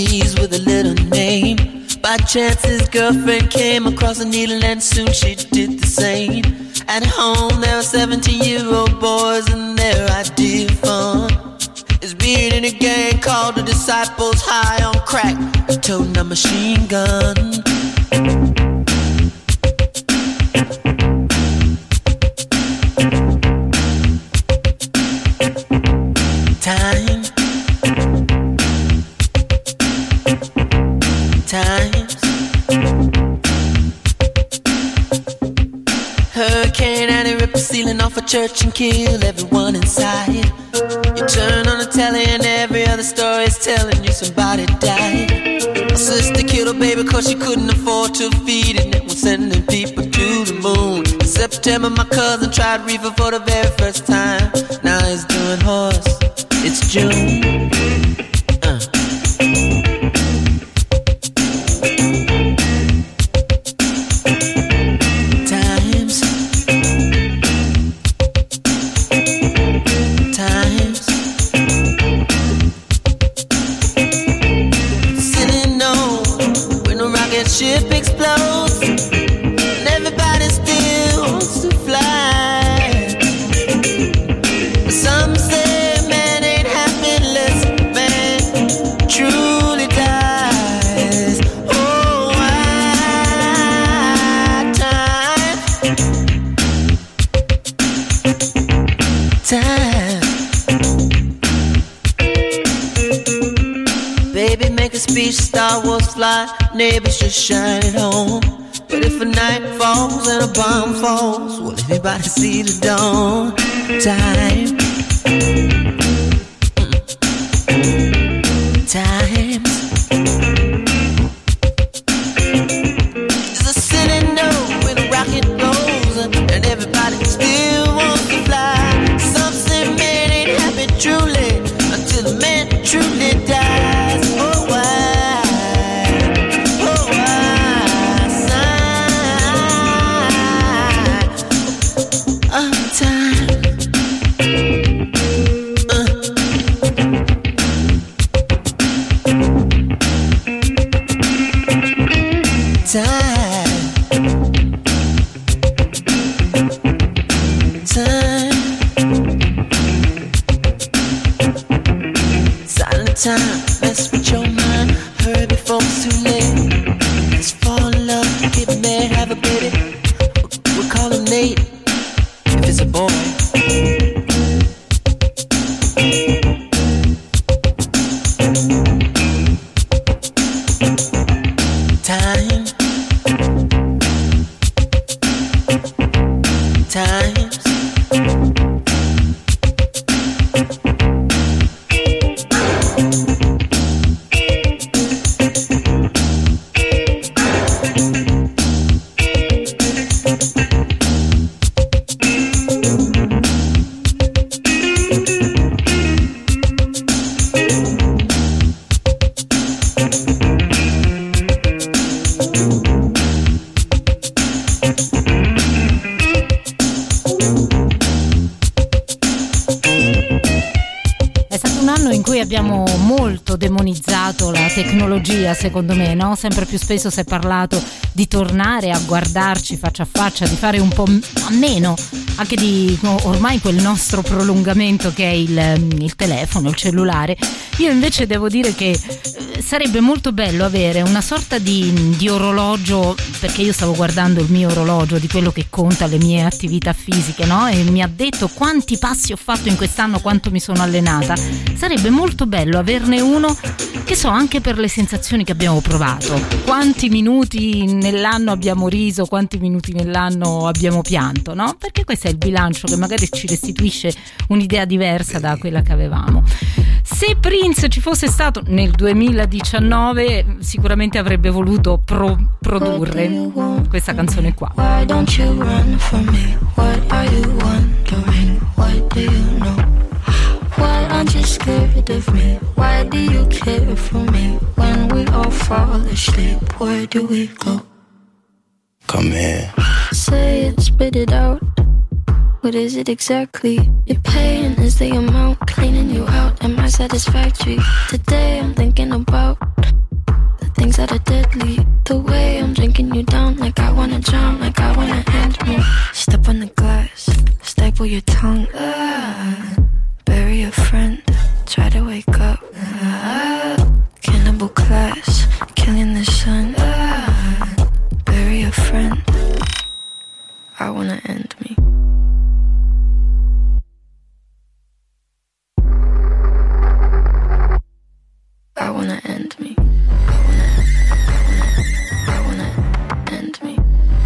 By chance his girlfriend came across a needle and soon she did the same. At home there were 17-year-old boys and their idea of fun is being in a gang called the Disciples, high on crack, toting a machine gun. Times Hurricane and it ripped the ceiling off a church and killed everyone inside. You turn on the telly and every other story is telling you somebody died. A sister killed her baby cause she couldn't afford to feed it, and it was sending people to the moon. In September my cousin tried reefer for the very first time. Now he's doing horse. It's June. Ship explodes and everybody still wants to fly. But some say man ain't happy unless man truly dies. Oh, time. Baby, make a speech, Star Wars fly, neighbors just shine it home. But if a night falls and a bomb falls, will anybody see the dawn? Time. Times. There's a city note when a rocket blows and everybody still wants to fly. Some say man ain't happy truly until the man truly dies. Oh, why? Oh, why? Sign of time. Time, mess with your mind, hurry before it's too late. Let's fall in love, get married, have a baby. We'll call him Nate, if it's a boy. Time. Times. Abbiamo molto demonizzato la tecnologia, secondo me, no? Sempre più spesso si è parlato di tornare a guardarci faccia a faccia, di fare un po' a meno anche di ormai quel nostro prolungamento che è il telefono, il cellulare. Io invece devo dire che sarebbe molto bello avere una sorta di orologio, perché io stavo guardando il mio orologio di quello che conta le mie attività fisiche, no? E mi ha detto quanti passi ho fatto in quest'anno, quanto mi sono allenata. Sarebbe molto molto bello averne uno, che so, anche per le sensazioni che abbiamo provato. Quanti minuti nell'anno abbiamo riso, quanti minuti nell'anno abbiamo pianto, no? Perché questo è il bilancio che magari ci restituisce un'idea diversa da quella che avevamo. Se Prince ci fosse stato nel 2019 sicuramente avrebbe voluto produrre questa canzone qua. Why don't you run from me? What are you wondering? What do you know? Why aren't you scared of me? Why do you care for me? When we all fall asleep, where do we go? Come here. Say it, spit it out. What is it exactly? Your pain is the amount cleaning you out. Am I satisfactory? Today I'm thinking about the things that are deadly. The way I'm drinking you down, like I wanna drown, like I wanna end me. Step on the glass, staple your tongue. Bury a friend, try to wake up. Cannibal class, killing the sun. Bury a friend, I wanna end me. I wanna end me. I wanna end me.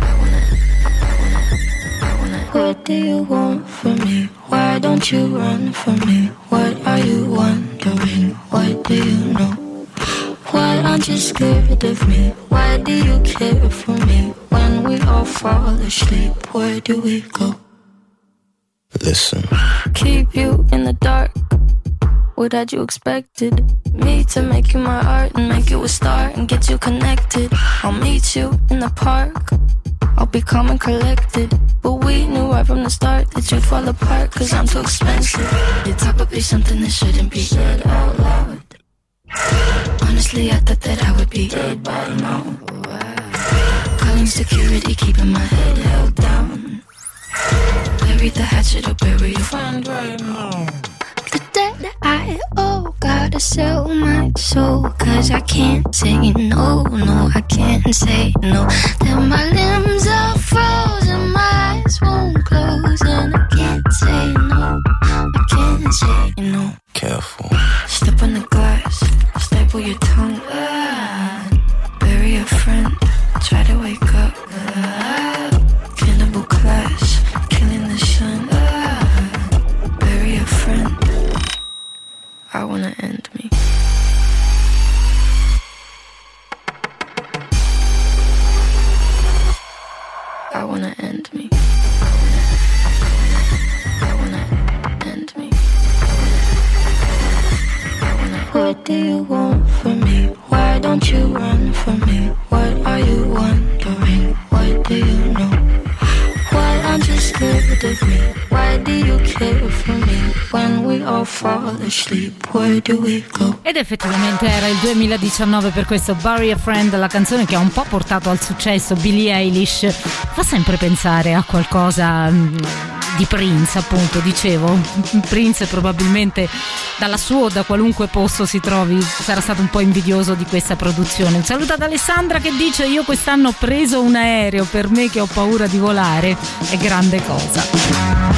What do you want from me? Why don't you run from me? What are you wondering? What do you know? Why aren't you scared of me? Why do you care for me? When we all fall asleep, where do we go? Listen. Keep you in the dark. What had you expected? Me to make you my art and make you a star and get you connected. I'll meet you in the park. I'll be calm and collected. But we knew right from the start that you'd fall apart, cause I'm too expensive. Your talk would be something that shouldn't be said out loud. Honestly, I thought that I would be dead by now. Calling security, keeping my head held down. Bury the hatchet or bury your friend right now. The debt I owe, gotta sell my soul, cause I can't say no, no, I can't say no. Then my limbs are frozen, my eyes won't close, and I can't say no, I can't say no. Careful. Step on the glass, staple your tongue. Bury a friend, try to wake up. Cannibal class, killing the sun. Bury a friend, I wanna end me. I wanna end me. I wanna end me. What do you want from me? Why don't you run from me? What are you wondering? What do you know? Why aren't you scared of me? Why do you care for me? When we all fall asleep, where do we go? Ed effettivamente era il 2019 per questo Bury a Friend, la canzone che ha un po' portato al successo Billie Eilish. Fa sempre pensare a qualcosa di Prince, appunto, dicevo. Prince probabilmente dalla sua o da qualunque posto si trovi sarà stato un po' invidioso di questa produzione. Un saluto ad Alessandra che dice: io quest'anno ho preso un aereo, per me che ho paura di volare è grande cosa.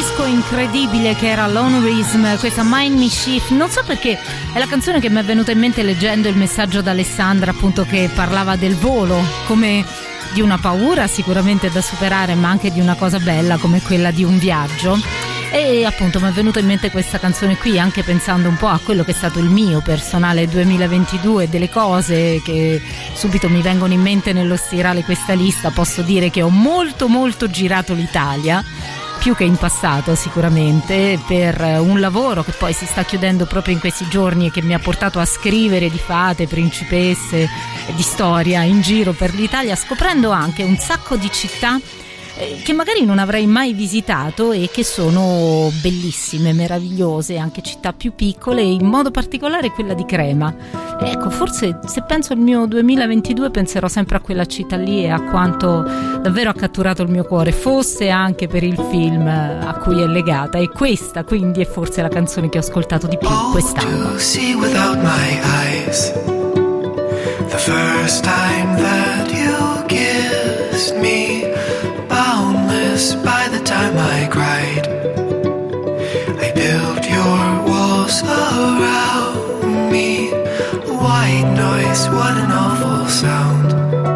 disco incredibile che era Lonerism, questa Mind Mischief. Non so perché è la canzone che mi è venuta in mente leggendo il messaggio da Alessandra, appunto, che parlava del volo come di una paura sicuramente da superare, ma anche di una cosa bella come quella di un viaggio. E appunto mi è venuta in mente questa canzone qui, anche pensando un po' a quello che è stato il mio personale 2022, delle cose che subito mi vengono in mente nello stirare questa lista. Posso dire che ho molto girato l'Italia, più che in passato sicuramente, per un lavoro che poi si sta chiudendo proprio in questi giorni e che mi ha portato a scrivere di fate, principesse e di storia in giro per l'Italia, scoprendo anche un sacco di città che magari non avrei mai visitato e che sono bellissime, meravigliose, anche città più piccole, in modo particolare quella di Crema. Ecco, forse se penso al mio 2022 penserò sempre a quella città lì e a quanto davvero ha catturato il mio cuore, fosse anche per il film a cui è legata, e questa quindi è forse la canzone che ho ascoltato di più quest'anno. To see without my eyes, the first time that you kissed me, boundless by the time I cried, I built your walls around me. White noise, what an awful sound.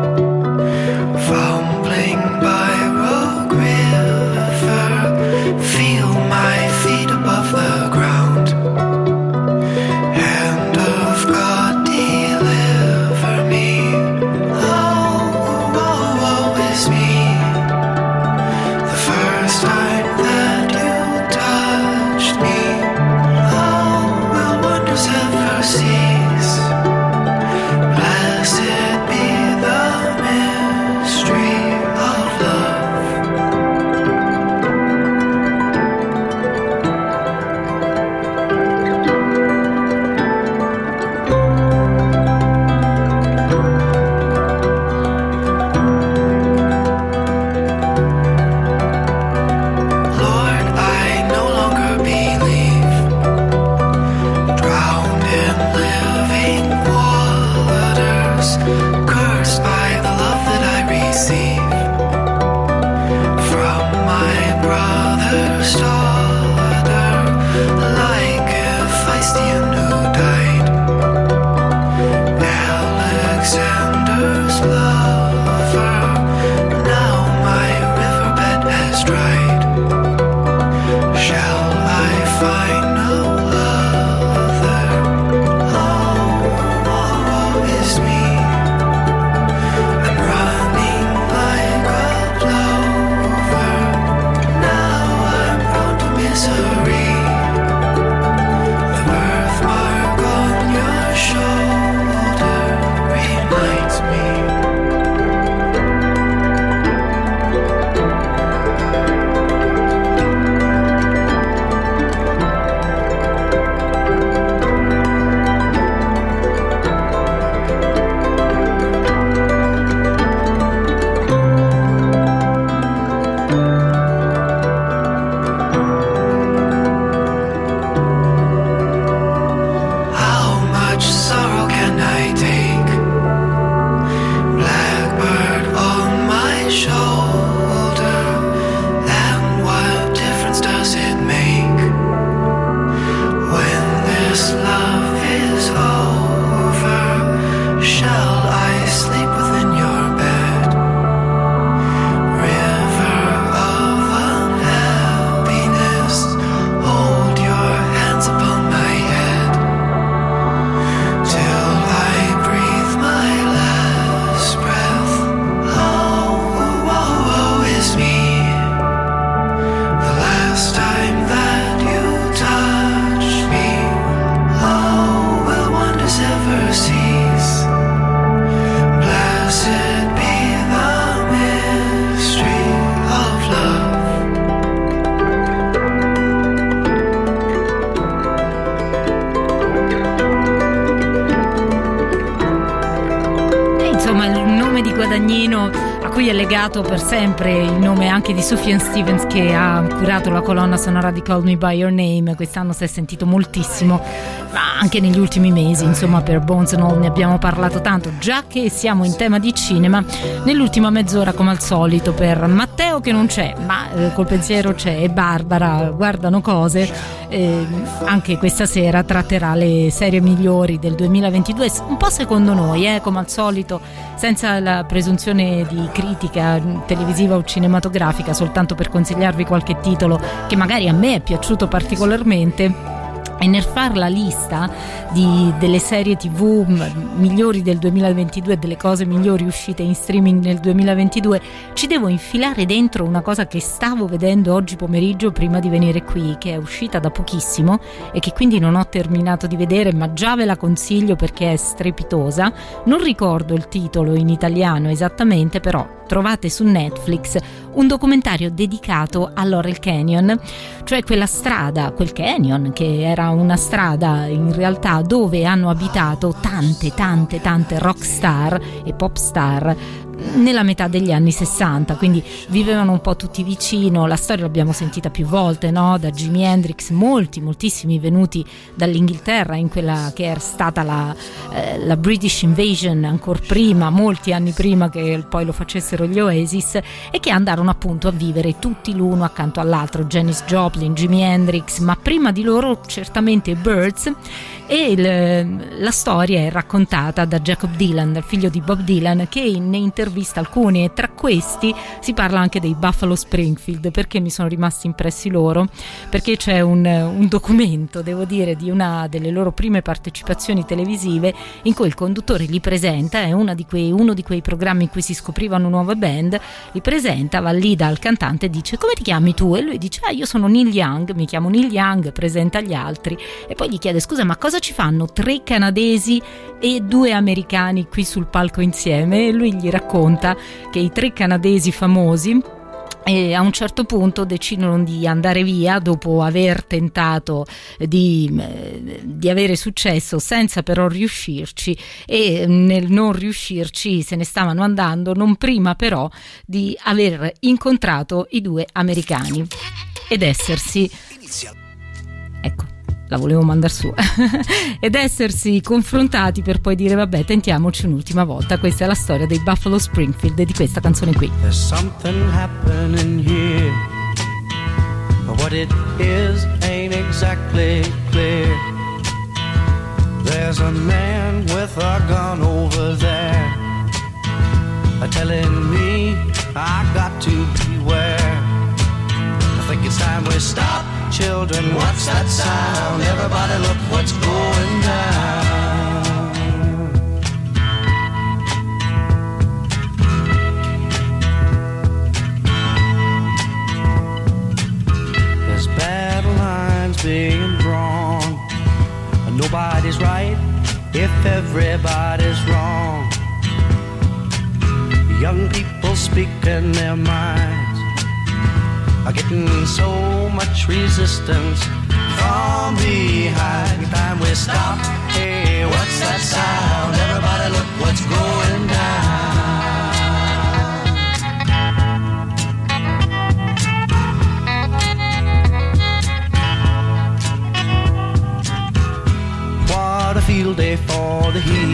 Fumbling by Rogue River, feel my feet above the ground. Hand of God, deliver me. Oh, woe is me. The first time that you touched me, oh, will wonders ever cease? Blessed be the mystery of love. Lord, I no longer believe, drowned in living waters, cursed by the love that I receive from my brother's daughter, like Hephaestion who died, Alexander's lover. Now my riverbed has dried. Shall I find no other? Oh, woe is me. I'm running like a plover. Now I'm prone to misery. The birthmark on your shoulder reminds me. How much sorrow can I take? Blackbird on my shoulder, and what difference does it make when this love is over? Shall I sleep within your bed? River of unhappiness, hold your hands upon my head till I breathe my last breath. Oh, woe is me. The last time that you touched me, oh, will wonders ever cease? Blessed be the mystery of love. E insomma il nome di Guadagnino, a cui è legato per sempre il nome anche di Sufjan Stevens, che ha curato la colonna sonora di Call Me By Your Name. Quest'anno si è sentito moltissimo, ma anche negli ultimi mesi, insomma. Per Bones and All ne abbiamo parlato tanto. Già che siamo in tema di cinema, nell'ultima mezz'ora come al solito, per Matteo che non c'è ma col pensiero c'è, e Barbara guardano cose, anche questa sera tratterà le serie migliori del 2022, un po' secondo noi, come al solito, senza la presunzione di critica televisiva o cinematografica, soltanto per consigliarvi qualche titolo che magari a me è piaciuto particolarmente. E nel far la lista delle serie TV migliori del 2022, delle cose migliori uscite in streaming nel 2022, ci devo infilare dentro una cosa che stavo vedendo oggi pomeriggio prima di venire qui, che è uscita da pochissimo e che quindi non ho terminato di vedere, ma già ve la consiglio perché è strepitosa. Non ricordo il titolo in italiano esattamente, però trovate su Netflix un documentario dedicato a Laurel Canyon, cioè quella strada, quel canyon che era una strada in realtà dove hanno abitato tante rock star e pop star nella metà degli anni 60, quindi vivevano un po' tutti vicino. La storia l'abbiamo sentita più volte, no? Da Jimi Hendrix, moltissimi venuti dall'Inghilterra in quella che era stata la British Invasion ancora prima, molti anni prima che poi lo facessero gli Oasis, e che andarono appunto a vivere tutti l'uno accanto all'altro, Janis Joplin, Jimi Hendrix, ma prima di loro certamente i Byrds. E la storia è raccontata da Jacob Dylan, dal figlio di Bob Dylan, che ne intervista alcuni, e tra questi si parla anche dei Buffalo Springfield, perché mi sono rimasti impressi loro, perché c'è un documento, devo dire, di una delle loro prime partecipazioni televisive in cui il conduttore li presenta, è uno di quei programmi in cui si scoprivano nuove band, li presenta, va lì dal cantante e dice: come ti chiami tu? E lui dice: io sono Neil Young, mi chiamo Neil Young, presenta gli altri e poi gli chiede: scusa, ma cosa ci fanno 3 canadesi e 2 americani qui sul palco insieme? E lui gli racconta che i 3 canadesi famosi a un certo punto decidono di andare via dopo aver tentato di avere successo senza però riuscirci, e nel non riuscirci se ne stavano andando, non prima però di aver incontrato i 2 americani ed essersi la volevo mandare su ed essersi confrontati per poi dire: vabbè, tentiamoci un'ultima volta. Questa è la storia dei Buffalo Springfield e di questa canzone qui. There's something happening here, but what it is ain't exactly clear. There's a man with a gun over there, telling me I got to beware. I think it's time we stop. Children, what's that sound? Everybody look what's going down. There's battle lines being drawn. Nobody's right if everybody's wrong. Young people speaking their minds are getting so much resistance from behind. Time we stop. Hey, what's that sound? Everybody look what's going down. What a field day for the heat.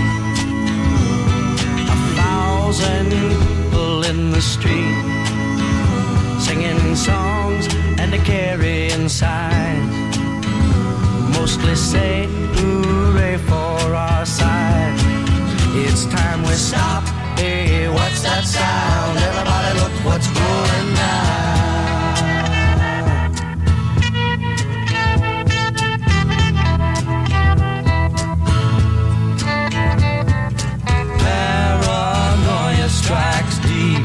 1,000 people in the street, singing songs and a carrying signs, mostly say hooray for our side. It's time we stop. Hey, what's that sound? Everybody look what's going down. Paranoia strikes deep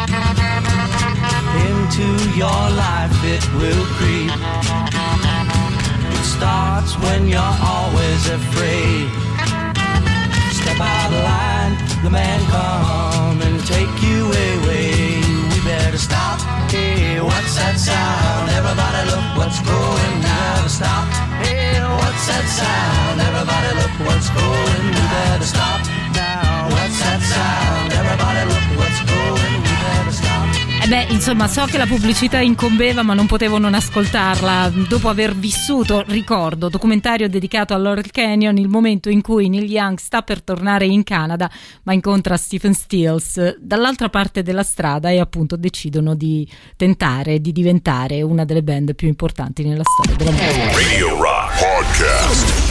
into your life, it will creep. It starts when you're always afraid. Step out of line, the man come and take you away. We better stop. Hey, what's that sound? Everybody look what's going down. Stop. Hey, what's that sound? Everybody look what's going. We better stop now. What's that sound? Everybody look what's going. We better stop. Beh, insomma, so che la pubblicità incombeva, ma non potevo non ascoltarla. Dopo aver vissuto, ricordo, documentario dedicato a Laurel Canyon, il momento in cui Neil Young sta per tornare in Canada, ma incontra Stephen Stills dall'altra parte della strada e appunto decidono di tentare di diventare una delle band più importanti nella storia della musica. Radio Rock Podcast.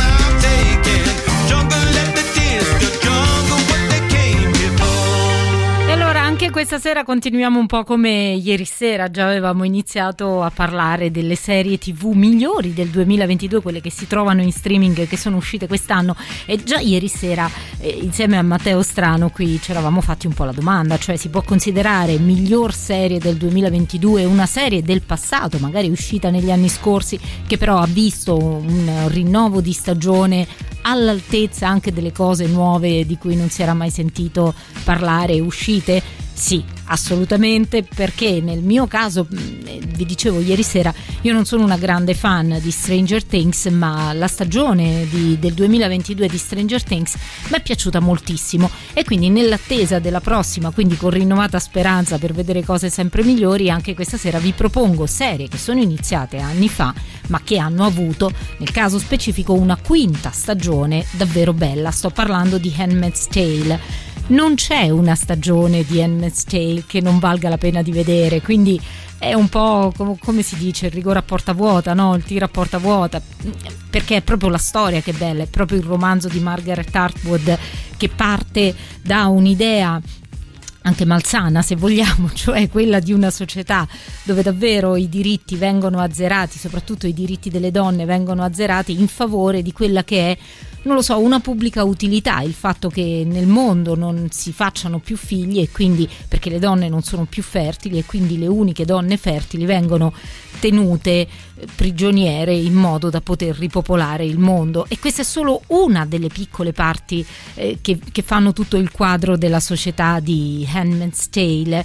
Anche questa sera continuiamo un po' come ieri sera, già avevamo iniziato a parlare delle serie TV migliori del 2022, quelle che si trovano in streaming, che sono uscite quest'anno, e già ieri sera insieme a Matteo Strano qui ci eravamo fatti un po' la domanda, cioè si può considerare miglior serie del 2022 una serie del passato, magari uscita negli anni scorsi, che però ha visto un rinnovo di stagione all'altezza anche delle cose nuove di cui non si era mai sentito parlare, uscite? Sì, assolutamente, perché nel mio caso, vi dicevo ieri sera, io non sono una grande fan di Stranger Things, ma la stagione del 2022 di Stranger Things mi è piaciuta moltissimo, e quindi nell'attesa della prossima, quindi con rinnovata speranza per vedere cose sempre migliori, anche questa sera vi propongo serie che sono iniziate anni fa ma che hanno avuto nel caso specifico una quinta stagione davvero bella. Sto parlando di Handmaid's Tale. Non c'è una stagione di Handmaid's Tale che non valga la pena di vedere, quindi è un po' come si dice, il rigore a porta vuota, no? Il tiro a porta vuota, perché è proprio la storia che è bella, è proprio il romanzo di Margaret Atwood che parte da un'idea anche malsana, se vogliamo, cioè quella di una società dove davvero i diritti vengono azzerati, soprattutto i diritti delle donne vengono azzerati in favore di quella che è, non lo so, una pubblica utilità, il fatto che nel mondo non si facciano più figli, e quindi perché le donne non sono più fertili, e quindi le uniche donne fertili vengono tenute prigioniere in modo da poter ripopolare il mondo. E questa è solo una delle piccole parti che fanno tutto il quadro della società di Handmaid's Tale,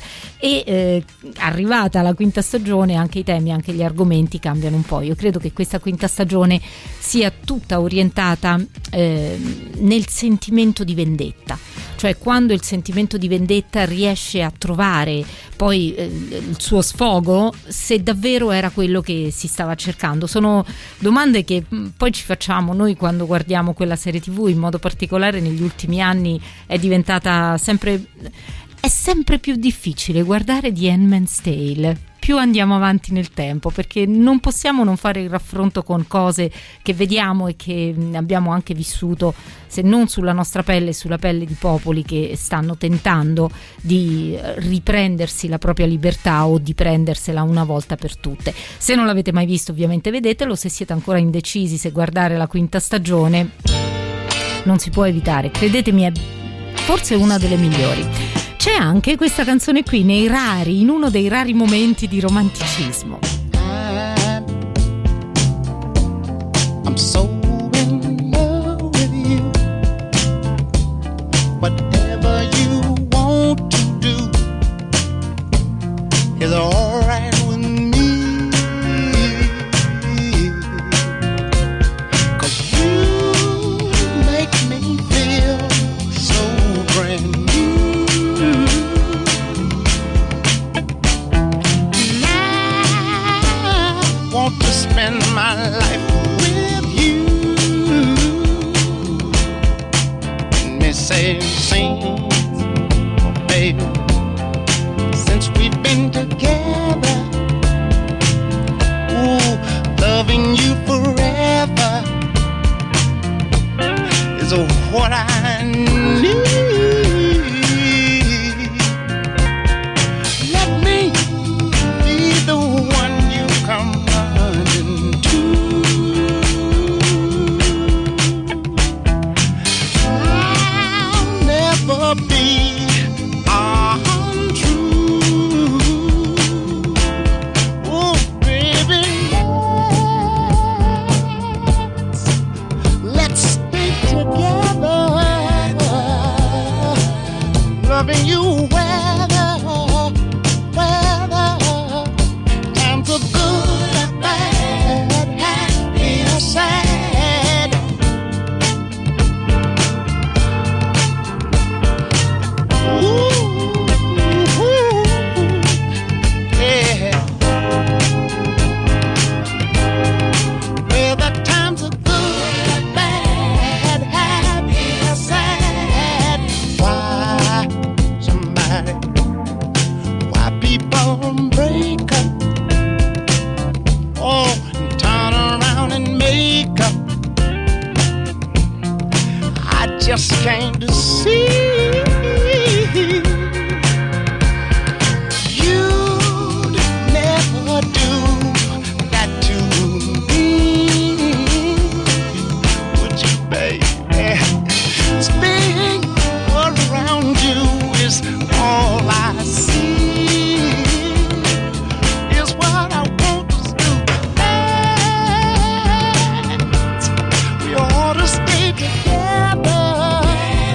e arrivata la quinta stagione anche i temi, anche gli argomenti cambiano un po'. Io credo che questa quinta stagione sia tutta orientata nel sentimento di vendetta, cioè quando il sentimento di vendetta riesce a trovare poi il suo sfogo, se davvero era quello che si stava cercando. Sono domande che poi ci facciamo noi quando guardiamo quella serie TV, in modo particolare negli ultimi anni è sempre più difficile guardare The Handmaid's Tale più andiamo avanti nel tempo, perché non possiamo non fare il raffronto con cose che vediamo e che abbiamo anche vissuto, se non sulla nostra pelle, sulla pelle di popoli che stanno tentando di riprendersi la propria libertà o di prendersela una volta per tutte. Se non l'avete mai visto, ovviamente vedetelo. Se siete ancora indecisi se guardare la quinta stagione, non si può evitare, credetemi, è forse una delle migliori. C'è anche questa canzone qui in uno dei rari momenti di romanticismo. I'm so in love with you. Whatever you want to do is all right with me. 'Cause you make me feel so brand new. Want to spend my life with you. Let me say, sing, oh baby, since we've been together, ooh, loving you forever is what I need. Let me be the one you come be untrue. Oh, baby, let's stay together. gonna break up. Oh, and turn around and make up. I just came to see you'd never do that to me, would you, baby? Spinning around you is all I see, is what I want to do. We ought to stay together,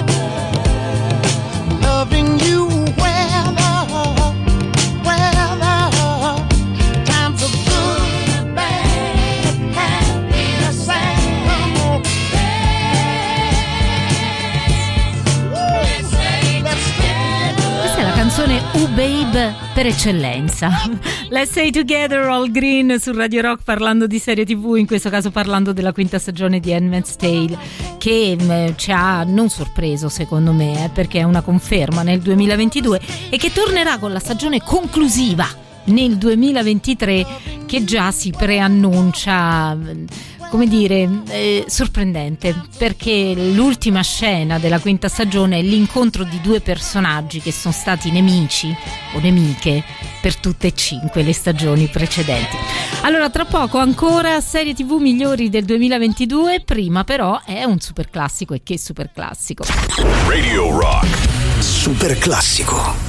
loving you weather, times are good, bad, happy, the same. Come on, Questa è la canzone Babe per eccellenza. Let's Stay Together, All Green su Radio Rock, parlando di serie TV, in questo caso parlando della quinta stagione di Handmaid's Tale, che ci ha non sorpreso secondo me, perché è una conferma nel 2022 e che tornerà con la stagione conclusiva nel 2023, che già si preannuncia, come dire, sorprendente, perché l'ultima scena della quinta stagione è l'incontro di due personaggi che sono stati nemici o nemiche per tutte e 5 le stagioni precedenti. Allora, tra poco ancora serie TV migliori del 2022, prima però è un super classico, e che super classico. Radio Rock. Super classico.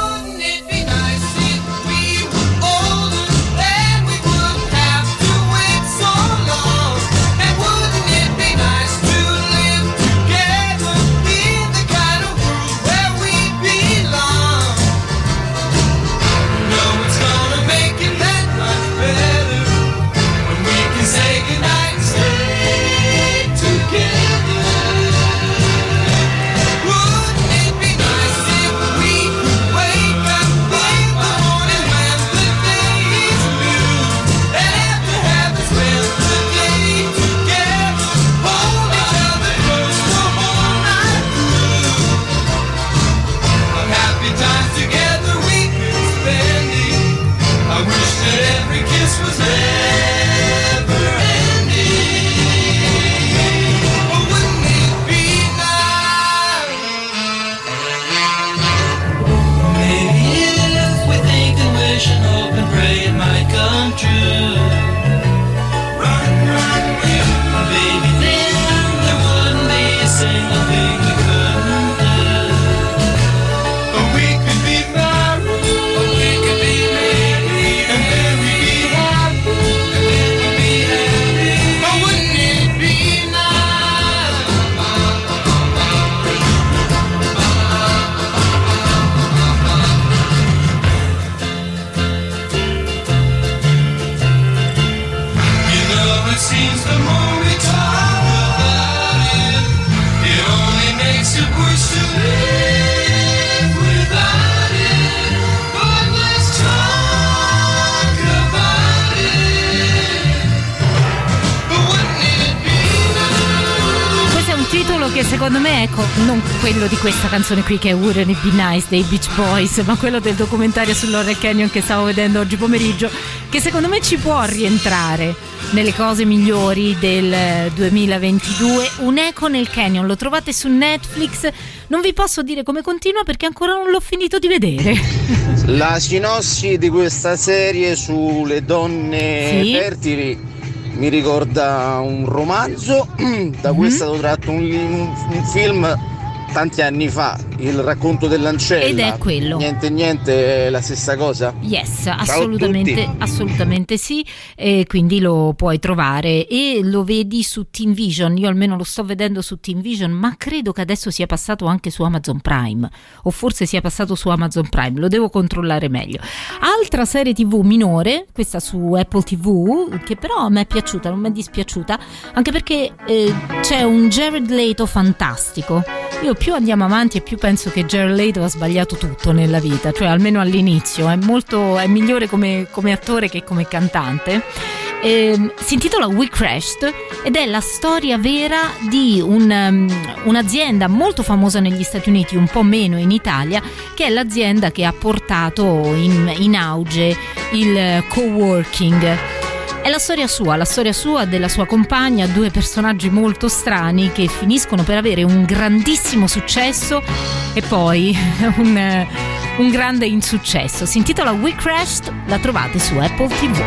Che secondo me, ecco, non quello di questa canzone qui che è Wouldn't It Be Nice dei Beach Boys, ma quello del documentario sull'Laurel Canyon che stavo vedendo oggi pomeriggio, che secondo me ci può rientrare nelle cose migliori del 2022. Un eco nel Canyon, lo trovate su Netflix, non vi posso dire come continua perché ancora non l'ho finito di vedere. La sinossi di questa serie sulle donne fertili mi ricorda un romanzo, da cui è stato tratto un film tanti anni fa, Il racconto dell'ancella. Ed è quello. Niente, è la stessa cosa? Yes, Ciao assolutamente sì, e quindi lo puoi trovare e lo vedi su Team Vision. Io almeno lo sto vedendo su Team Vision, ma credo che adesso sia passato anche su Amazon Prime, o forse sia passato su Amazon Prime, lo devo controllare meglio. Altra serie TV minore, questa su Apple TV, che però a me è piaciuta, non mi è dispiaciuta, anche perché c'è un Jared Leto fantastico. Io più andiamo avanti e più penso che Jared Leto ha sbagliato tutto nella vita, cioè almeno all'inizio è migliore come attore che come cantante, Si intitola We Crashed ed è la storia vera di un'azienda molto famosa negli Stati Uniti, un po' meno in Italia, che è l'azienda che ha portato in auge il coworking. È la storia sua, della sua compagna, due personaggi molto strani che finiscono per avere un grandissimo successo e poi un grande insuccesso. Si intitola We Crashed, la trovate su Apple TV.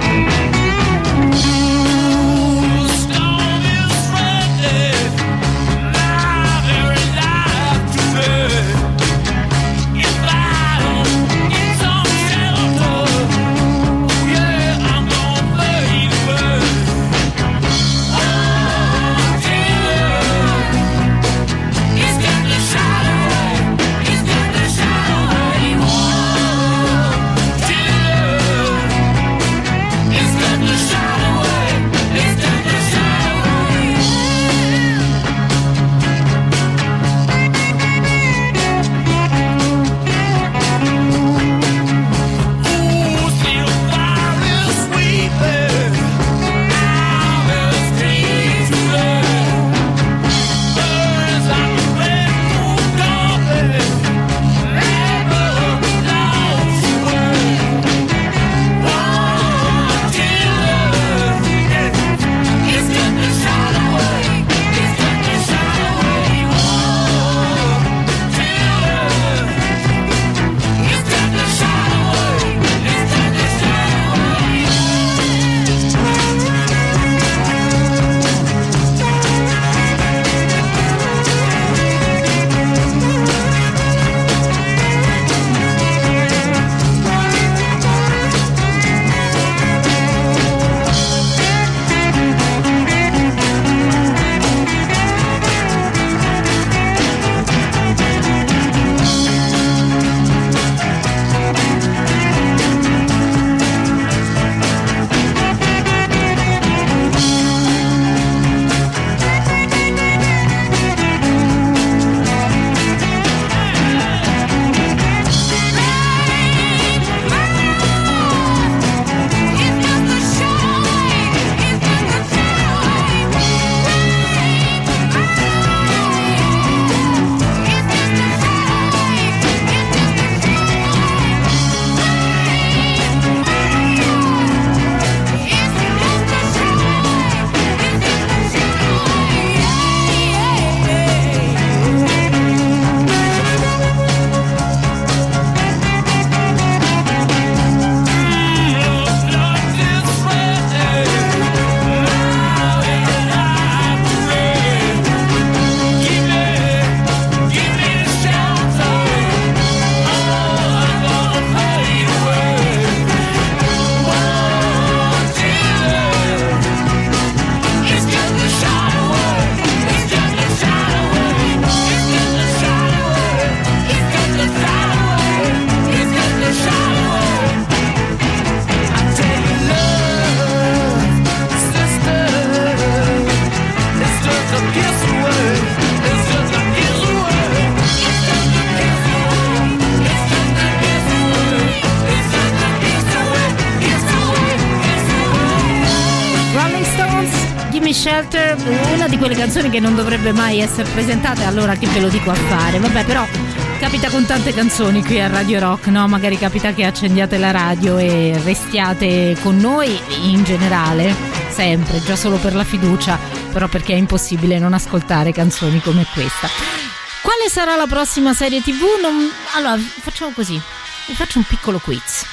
Shelter, una di quelle canzoni che non dovrebbe mai essere presentata, allora che ve lo dico a fare? Vabbè, però capita con tante canzoni qui a Radio Rock, no? Magari capita che accendiate la radio e restiate con noi in generale, sempre, già solo per la fiducia, però perché è impossibile non ascoltare canzoni come questa. Quale sarà la prossima serie TV? Allora, facciamo così, vi faccio un piccolo quiz.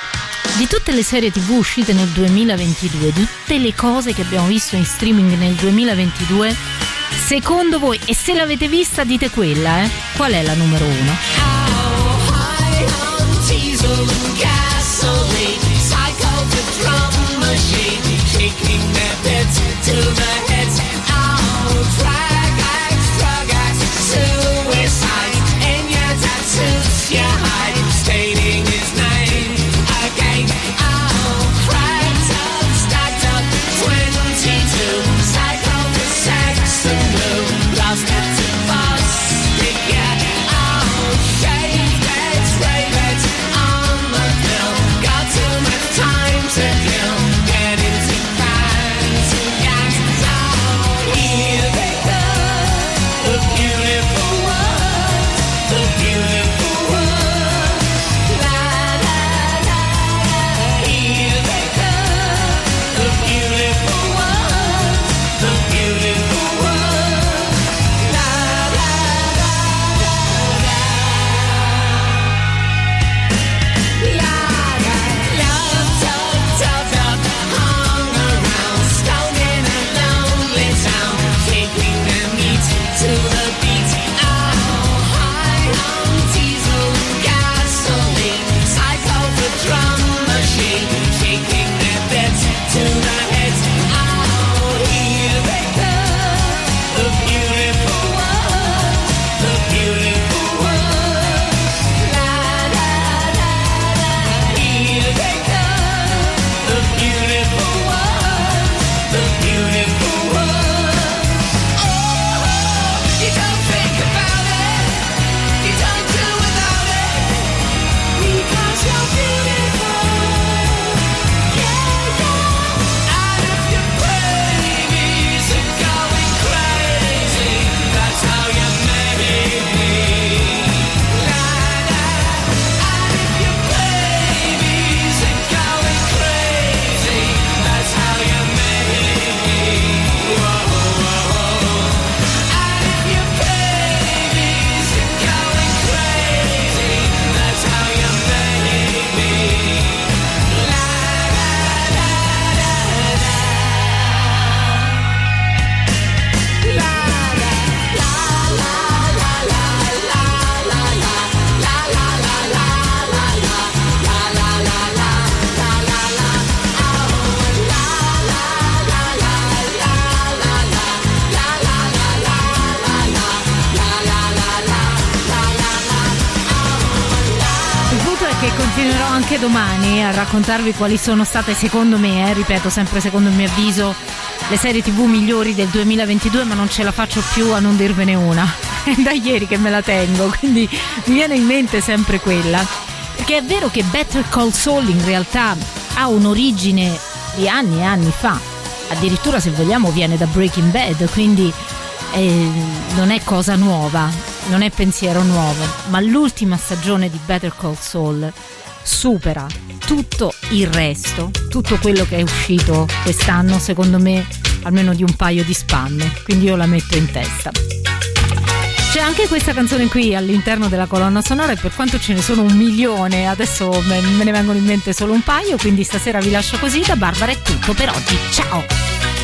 Di tutte le serie TV uscite nel 2022, di tutte le cose che abbiamo visto in streaming nel 2022, secondo voi, e se l'avete vista dite quella, qual è la numero 1? Lost at the bus, yeah, oh, shave, let's rave it on the bill. anche domani a raccontarvi quali sono state, secondo me, ripeto sempre secondo il mio avviso, le serie TV migliori del 2022, ma non ce la faccio più a non dirvene una. È da ieri che me la tengo, quindi mi viene in mente sempre quella. Perché è vero che Better Call Saul in realtà ha un'origine di anni e anni fa, addirittura se vogliamo viene da Breaking Bad, quindi non è cosa nuova, non è pensiero nuovo, ma l'ultima stagione di Better Call Saul supera tutto il resto, tutto quello che è uscito quest'anno, secondo me almeno di un paio di spanne, quindi io la metto in testa. C'è anche questa canzone qui all'interno della colonna sonora, e per quanto ce ne sono 1 milione, adesso me ne vengono in mente solo un paio, quindi stasera vi lascio così. Da Barbara è tutto per oggi, ciao!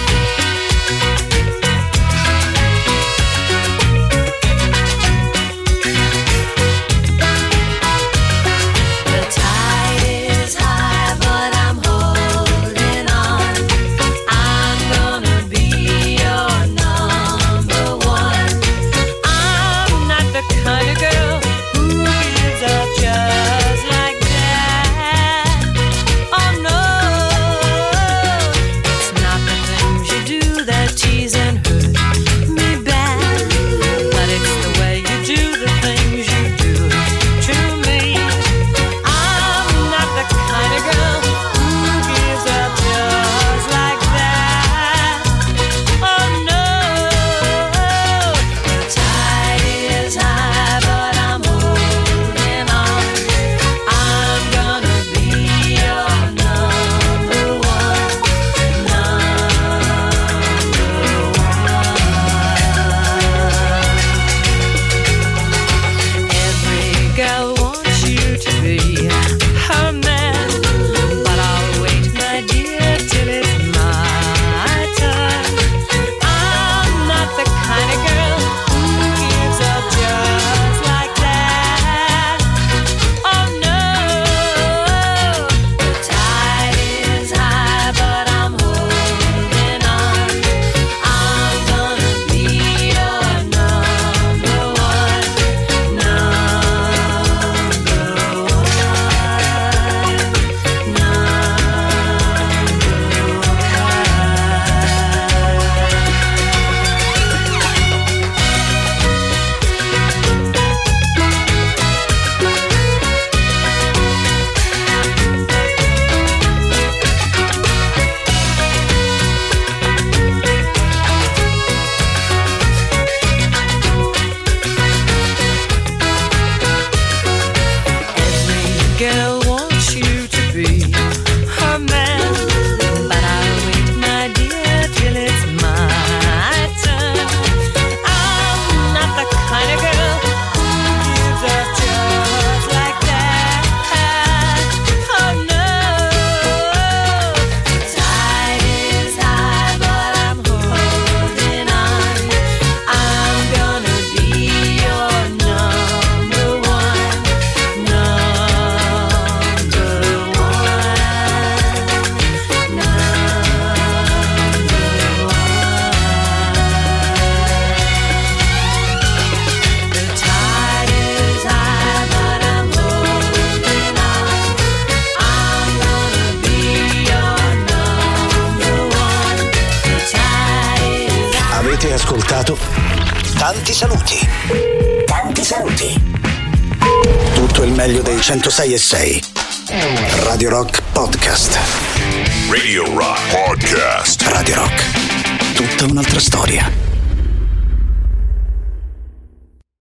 Ascoltato Tanti saluti. Tanti saluti. Tutto il meglio dei 106.6 Radio Rock Podcast. Radio Rock Podcast. Radio Rock, tutta un'altra storia.